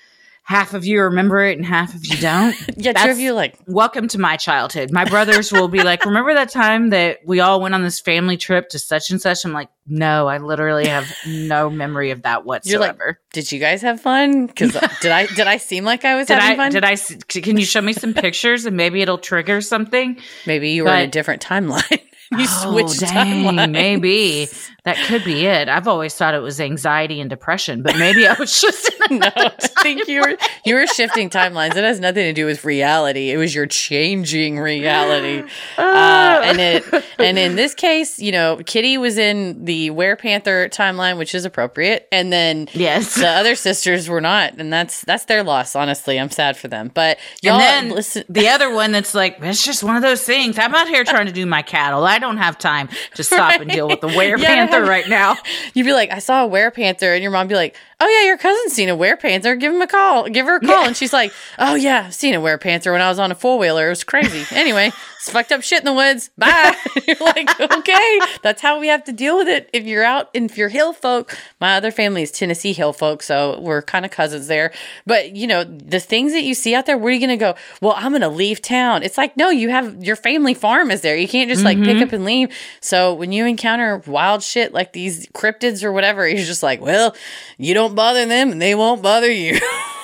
half of you remember it and half of you don't? yeah, two of you like, welcome to my childhood. My brothers will be like, remember that time that we all went on this family trip to such and such? I'm like, no, I literally have no memory of that whatsoever. You're like, did you guys have fun? Because did I did I seem like I was did having I, fun? Did I? Can you show me some pictures and maybe it'll trigger something? Maybe you were but, in a different timeline. You oh, switched dang, timelines. Maybe that could be it. I've always thought it was anxiety and depression, but maybe I was just in no. I think you were you were shifting timelines. It has nothing to do with reality. It was your changing reality. Uh, uh, and it and in this case, you know, Kitty was in the werepanther timeline, which is appropriate, and then yes, the other sisters were not, and that's that's their loss. Honestly, I'm sad for them. But y'all, and then listen. The other one that's like, it's just one of those things. I'm out here trying to do my cattle. I don't have time to stop right. and deal with the werepanther yeah, right now. You'd be like, I saw a werepanther, and your mom be like, oh yeah, your cousin's seen a werepanther. Give him a call. Give her a call. Yeah. And she's like, oh yeah, I've seen a werepanther when I was on a four-wheeler. It was crazy. Anyway, it's fucked up shit in the woods. Bye. You're like, okay, that's how we have to deal with it. If you're out, and if you're hill folk, my other family is Tennessee hill folk, so we're kind of cousins there. But you know, the things that you see out there, where are you going to go? Well, I'm going to leave town. It's like, no, you have your family farm is there. You can't just like mm-hmm. pick up and leave. So when you encounter wild shit like these cryptids or whatever, you're just like, well, you don't bother them and they won't bother you.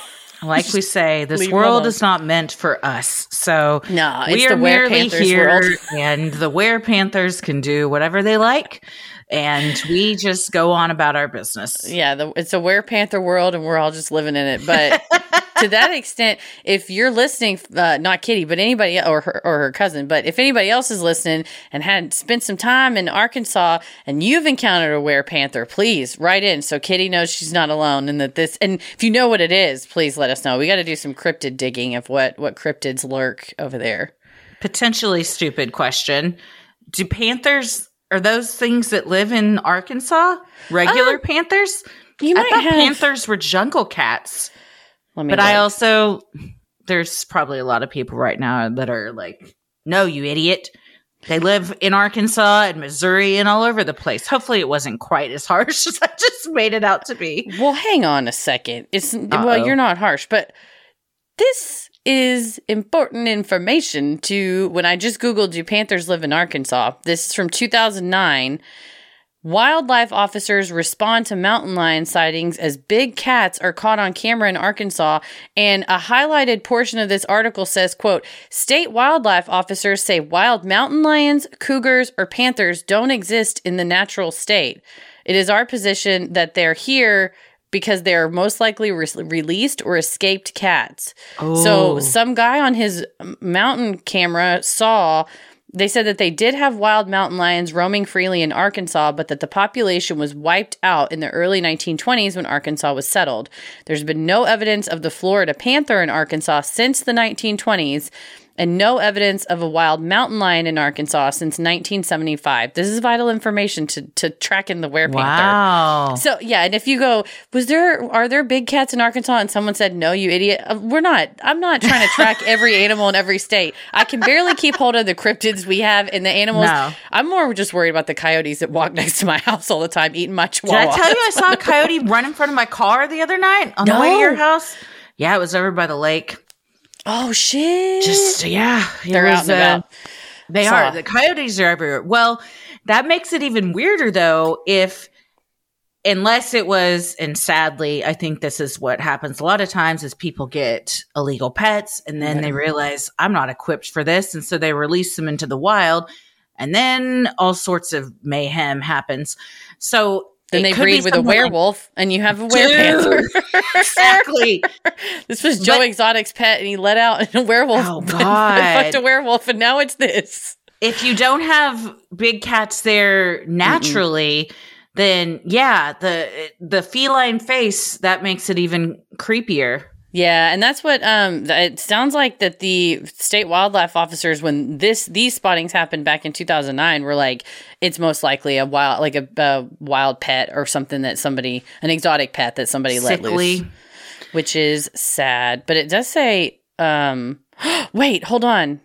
Like we say, this world is not meant for us. So no, we it's are the merely here, world. and the werepanthers can do whatever they like, and we just go on about our business. Yeah, the, it's a werepanther world, and we're all just living in it. But to that extent, if you're listening, uh, not Kitty, but anybody or her, or her cousin, but if anybody else is listening and had spent some time in Arkansas and you've encountered a werepanther, please write in so Kitty knows she's not alone, and that this. And if you know what it is, please let us know. We got to do some cryptid digging of what what cryptids lurk over there. Potentially stupid question: do panthers are those things that live in Arkansas? Regular Uh, panthers? You I might thought have. panthers were jungle cats. Let me But I look. also, there's probably a lot of people right now that are like, no, you idiot. They live in Arkansas and Missouri and all over the place. Hopefully it wasn't quite as harsh as I just made it out to be. Well, hang on a second. It's Uh-oh. well, you're not harsh, but this is important information to when I just Googled, do panthers live in Arkansas? This is from two thousand nine. Wildlife officers respond to mountain lion sightings as big cats are caught on camera in Arkansas. And a highlighted portion of this article says, quote, state wildlife officers say wild mountain lions, cougars, or panthers don't exist in the natural state. It is our position that they're here because they're most likely re- released or escaped cats. Oh. So some guy on his mountain camera saw... They said that they did have wild mountain lions roaming freely in Arkansas, but that the population was wiped out in the early nineteen twenties when Arkansas was settled. There's been no evidence of the Florida panther in Arkansas since the nineteen twenties, and no evidence of a wild mountain lion in Arkansas since nineteen seventy-five. This is vital information to, to track in the werepanther. Wow. So, yeah, and if you go, was there, are there big cats in Arkansas? And someone said, no, you idiot. Uh, we're not, I'm not trying to track every animal in every state. I can barely keep hold of the cryptids we have and the animals. No. I'm more just worried about the coyotes that walk next to my house all the time eating my Did chihuahua. I tell you I saw a coyote run in front of my car the other night on the way to No. your house? Yeah, it was over by the lake. Oh, shit. Just, yeah. it They're out was, and uh, about. They Saw. are. The coyotes are everywhere. Well, that makes it even weirder, though, if, unless it was, and sadly, I think this is what happens a lot of times is people get illegal pets and then they realize I'm not equipped for this. And so they release them into the wild and then all sorts of mayhem happens. So Then it they could be breed with a something like- werewolf and you have a werepanther. Exactly. This was Joe But- Exotic's pet and he let out a werewolf. Oh, and God. fucked a werewolf and now it's this. If you don't have big cats there naturally, then yeah, the the feline face, that makes it even creepier. Yeah, and that's what um th- it sounds like that the state wildlife officers when this these spottings happened back in two thousand nine were like it's most likely a wild like a, a wild pet or something that somebody an exotic pet that somebody let Sickly. loose, which is sad. But it does say um wait, hold on.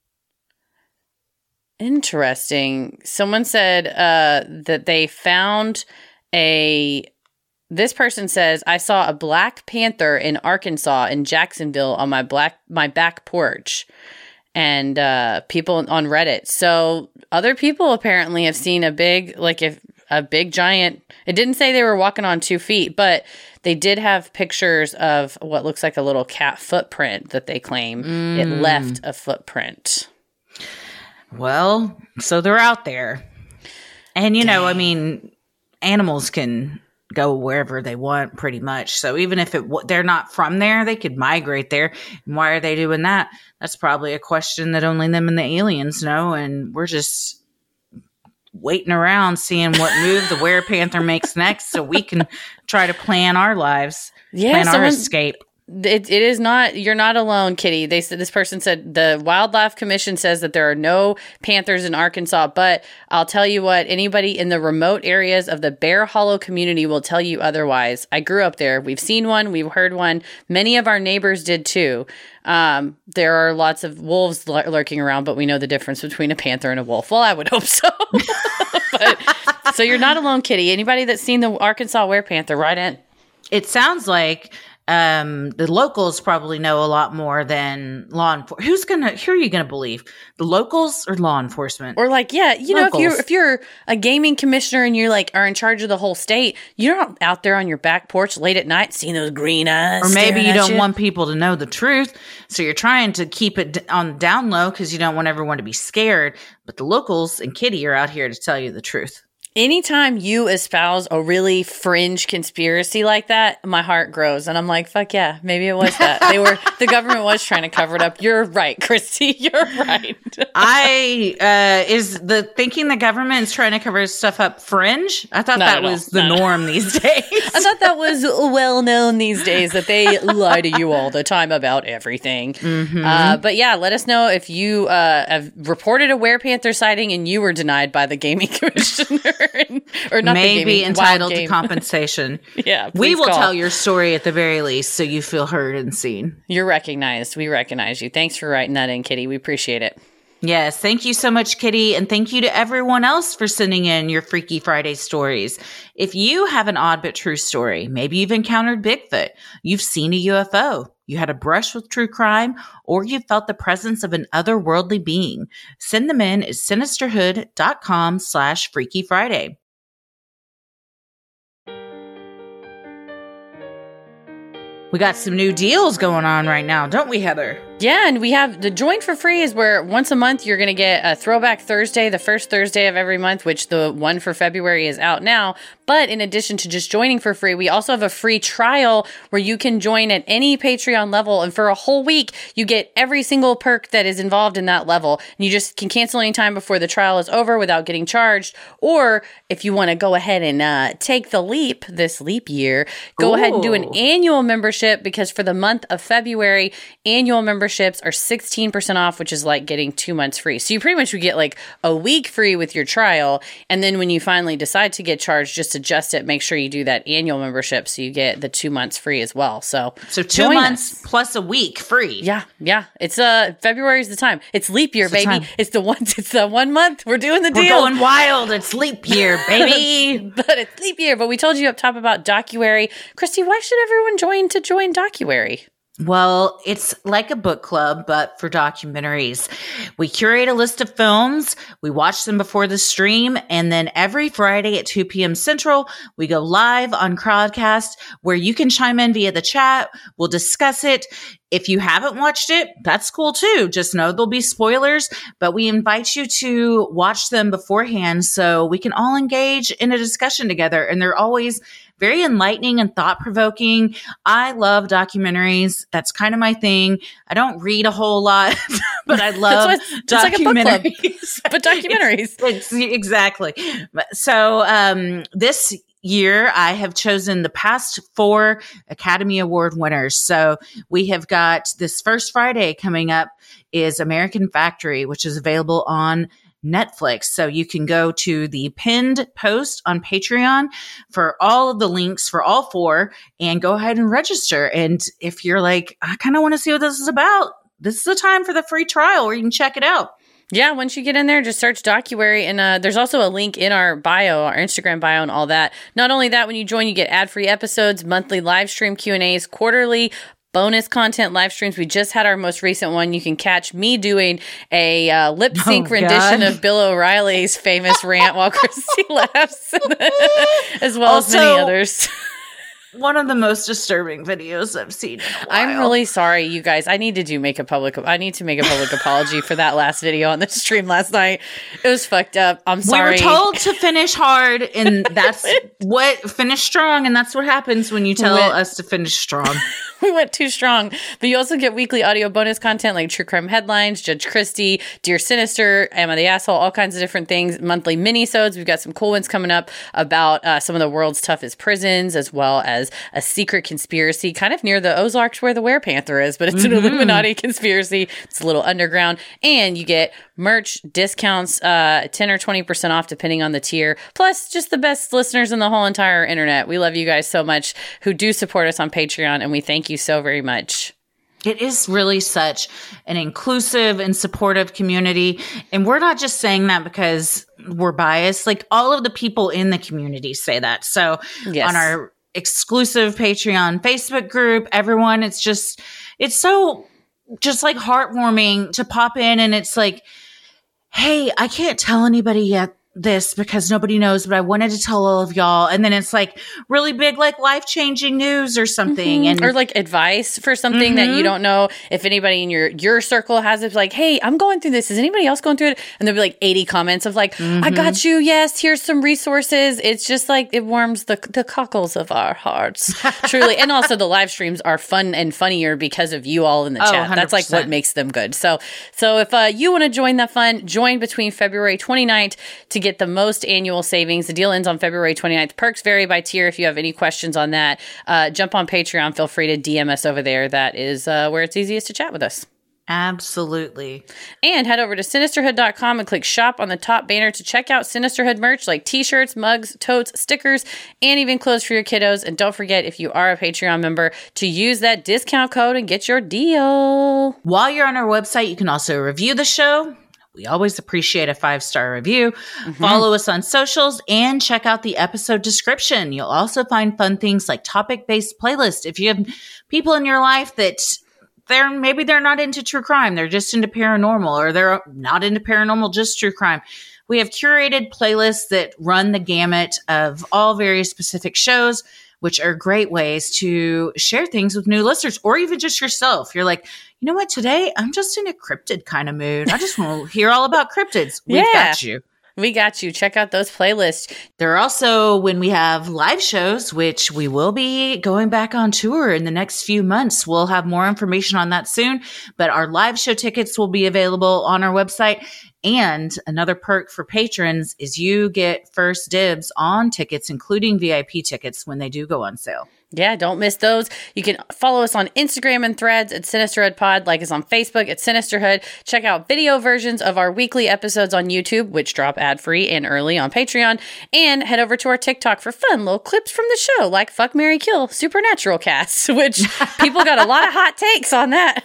Interesting. Someone said uh that they found a This person says, I saw a black panther in Arkansas in Jacksonville on my black my back porch. And uh, people on Reddit. So other people apparently have seen a big, like if a big giant, it didn't say they were walking on two feet, but they did have pictures of what looks like a little cat footprint that they claim Mm. it left a footprint. Well, so they're out there. And, you know, I mean, animals can go wherever they want pretty much. So even if it w- they're not from there, they could migrate there. And why are they doing that? That's probably a question that only them and the aliens know. And we're just waiting around seeing what move the werepanther makes next so we can try to plan our lives, Yeah, plan our someone- escape. It, it is not, you're not alone, Kitty. They said, this person said the Wildlife Commission says that there are no panthers in Arkansas, but I'll tell you what, anybody in the remote areas of the Bear Hollow community will tell you otherwise. I grew up there. We've seen one. We've heard one. Many of our neighbors did too. Um, there are lots of wolves lur- lurking around, but we know the difference between a panther and a wolf. Well, I would hope so. But, so you're not alone, Kitty. Anybody that's seen the Arkansas werepanther, write in. It sounds like um, the locals probably know a lot more than law enforcement. Who's gonna? Who are you gonna believe? The locals or law enforcement? Or like, yeah, you know, if you're Locals. if you're a gaming commissioner and you're like are in charge of the whole state, you're not out there on your back porch late at night seeing those green eyes. Or maybe staring you at don't want people to know the truth, so you're trying to keep it d- on the down low because you don't want everyone to be scared. But the locals and Kitty are out here to tell you the truth. Anytime you espouse a really fringe conspiracy like that, my heart grows. And I'm like, fuck yeah, maybe it was that. They were, the government was trying to cover it up. You're right, Christy. You're right. I, uh, is the thinking the government's trying to cover stuff up fringe? I thought Not that at all. was the Not at norm these days. I thought that was well known these days that they lie to you all the time about everything. Mm-hmm. Uh, but yeah, let us know if you uh, have reported a werepanther sighting and you were denied by the gaming commissioner. Or not May the be gaming, entitled wild to game. compensation. Yeah, we please will call. tell your story at the very least so you feel heard and seen. You're recognized. We recognize you. Thanks for writing that in, Kitty. We appreciate it. Yes, thank you so much, Kitty, and thank you to everyone else for sending in your Freaky Friday stories. If you have an odd but true story, maybe you've encountered Bigfoot, you've seen a U F O, you had a brush with true crime, or you felt the presence of an otherworldly being, send them in at sinisterhood.com slash Freaky Friday. We got some new deals going on right now, don't we, Heather? Yeah, and we have the Join for Free is where once a month you're going to get a Throwback Thursday, the first Thursday of every month, which the one for February is out now. But in addition to just joining for free, we also have a free trial where you can join at any Patreon level. And for a whole week, you get every single perk that is involved in that level. And you just can cancel anytime before the trial is over without getting charged. Or if you want to go ahead and uh, take the leap this leap year, go Ooh. ahead and do an annual membership, because for the month of February, annual memberships are sixteen percent off, which is like getting two months free. So you pretty much would get like a week free with your trial. And then when you finally decide to get charged, just adjust it. Make sure you do that annual membership so you get the two months free as well. So, So two join months us. plus a week free. Yeah, yeah. It's uh February is the time. It's leap year, It's the baby. time. It's the one. It's the one month. We're doing the We're deal. going wild. It's leap year, baby. But it's leap year. But we told you up top about Docuary. Christy, why should everyone join to join Docuary? Well, it's like a book club, but for documentaries. We curate a list of films, we watch them before the stream, and then every Friday at two p.m. Central, we go live on Crowdcast where you can chime in via the chat. We'll discuss it. If you haven't watched it, that's cool too. Just know there'll be spoilers, but we invite you to watch them beforehand so we can all engage in a discussion together. And they're always very enlightening and thought-provoking. I love documentaries. That's kind of my thing. I don't read a whole lot, but I love That's what- it's like a book club, documentaries. but documentaries. It's, it's, exactly. So um, this year, I have chosen the past four Academy Award winners. So we have got this first Friday coming up is American Factory, which is available on Netflix. So you can go to the pinned post on Patreon for all of the links for all four and go ahead and register. And if you're like, I kind of want to see what this is about, this is the time for the free trial where you can check it out. Yeah, once you get in there, just search Docuary. And uh, there's also a link in our bio, our Instagram bio and all that. Not only that, when you join, you get ad-free episodes, monthly live stream Q and A's, quarterly bonus content live streams. We just had our most recent one. You can catch me doing a uh, lip sync Oh, rendition God. of Bill O'Reilly's famous rant while Christy laughs, as well as many Also- others. One of the most disturbing videos I've seen in a while. I'm really sorry, you guys. I need to do make a public. I need to make a public apology for that last video on the stream last night. It was fucked up. I'm sorry. We were told to finish hard, and that's what finish strong, and that's what happens when you tell Went- us to finish strong. We went too strong. But you also get weekly audio bonus content like True Crime Headlines, Judge Christie, Dear Sinister, Am I the Asshole, all kinds of different things. Monthly mini-sodes. We've got some cool ones coming up about uh, some of the world's toughest prisons, as well as a secret conspiracy kind of near the Ozarks where the werepanther is, but it's an Illuminati conspiracy. It's a little underground. And you get merch discounts, uh, ten or twenty percent off depending on the tier. Plus, just the best listeners in the whole entire internet. We love you guys so much who do support us on Patreon, and we thank you so very much. It is really such an inclusive and supportive community. And we're not just saying that because we're biased. Like, all of the people in the community say that. So Yes. on our exclusive Patreon Facebook group, everyone, it's just, it's so just like heartwarming to pop in and it's like, hey, I can't tell anybody yet this because nobody knows, but I wanted to tell all of y'all. And then it's like really big, like life-changing news or something. Mm-hmm. And or like advice for something mm-hmm. that you don't know if anybody in your, your circle has it. Like, hey, I'm going through this. Is anybody else going through it? And there'll be like eighty comments of like, mm-hmm. I got you. Yes, here's some resources. It's just like, it warms the, the cockles of our hearts. Truly. And also the live streams are fun and funnier because of you all in the oh, chat. one hundred percent. That's like what makes them good. So, so if uh, you want to join that fun, join between February twenty-ninth to get the most annual savings. The deal ends on February twenty-ninth. Perks vary by tier. If you have any questions on that, uh, jump on Patreon. Feel free to D M us over there. That is uh, where it's easiest to chat with us. Absolutely. And head over to sinisterhood dot com and click shop on the top banner to check out Sinisterhood merch like t-shirts, mugs, totes, stickers, and even clothes for your kiddos. And don't forget, if you are a Patreon member, to use that discount code and get your deal. While you're on our website, you can also review the show. We always appreciate a five-star review. Mm-hmm. Follow us on socials and check out the episode description. You'll also find fun things like topic-based playlists. If you have people in your life that they're maybe they're not into true crime, they're just into paranormal, or they're not into paranormal, just true crime. We have curated playlists that run the gamut of all various specific shows, which are great ways to share things with new listeners, or even just yourself. You're like, you know what, today I'm just in a cryptid kind of mood. I just want to hear all about cryptids. We've yeah. got you. We got you. Check out those playlists. There are also, when we have live shows, which we will be going back on tour in the next few months. We'll have more information on that soon, but our live show tickets will be available on our website. And another perk for patrons is you get first dibs on tickets, including V I P tickets, when they do go on sale. Yeah, don't miss those. You can follow us on Instagram and Threads at Sinisterhood Pod, like us on Facebook at Sinisterhood. Check out video versions of our weekly episodes on YouTube, which drop ad-free and early on Patreon. And head over to our TikTok for fun little clips from the show, like Fuck, Marry, Kill Supernatural Casts, which people got a lot of hot takes on that.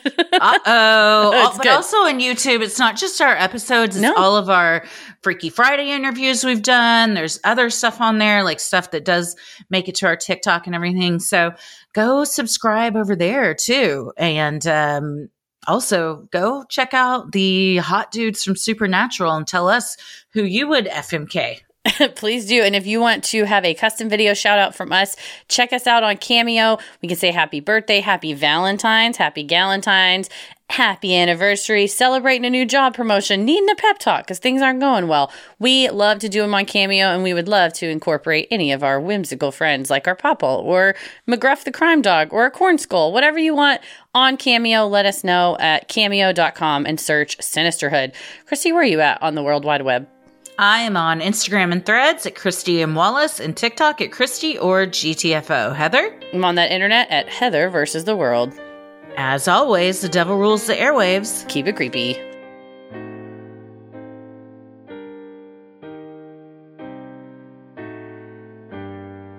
Uh-oh. But good. Also on YouTube, it's not just our episodes, it's no. all of our Freaky Friday interviews we've done. There's other stuff on there, like stuff that does make it to our TikTok and everything. So go subscribe over there too. And um, also go check out the hot dudes from Supernatural and tell us who you would F M K. Please do. And if you want to have a custom video shout out from us, check us out on Cameo. We can say happy birthday, happy Valentine's, happy Galentine's, happy anniversary, celebrating a new job promotion, needing a pep talk because things aren't going well. We love to do them on Cameo, and we would love to incorporate any of our whimsical friends like our Popple or McGruff the Crime Dog or a Corn Skull, whatever you want on Cameo. Let us know at cameo dot com and search Sinisterhood. Christy, where are you at on the World Wide Web? I am on Instagram and Threads at Christy M. Wallace and TikTok at Christy or G T F O. Heather? I'm on that internet at Heather versus the World. As always, the devil rules the airwaves. Keep it creepy.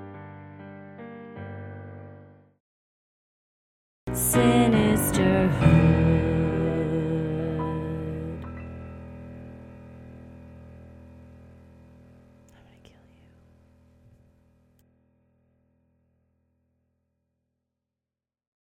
Sinisterhood.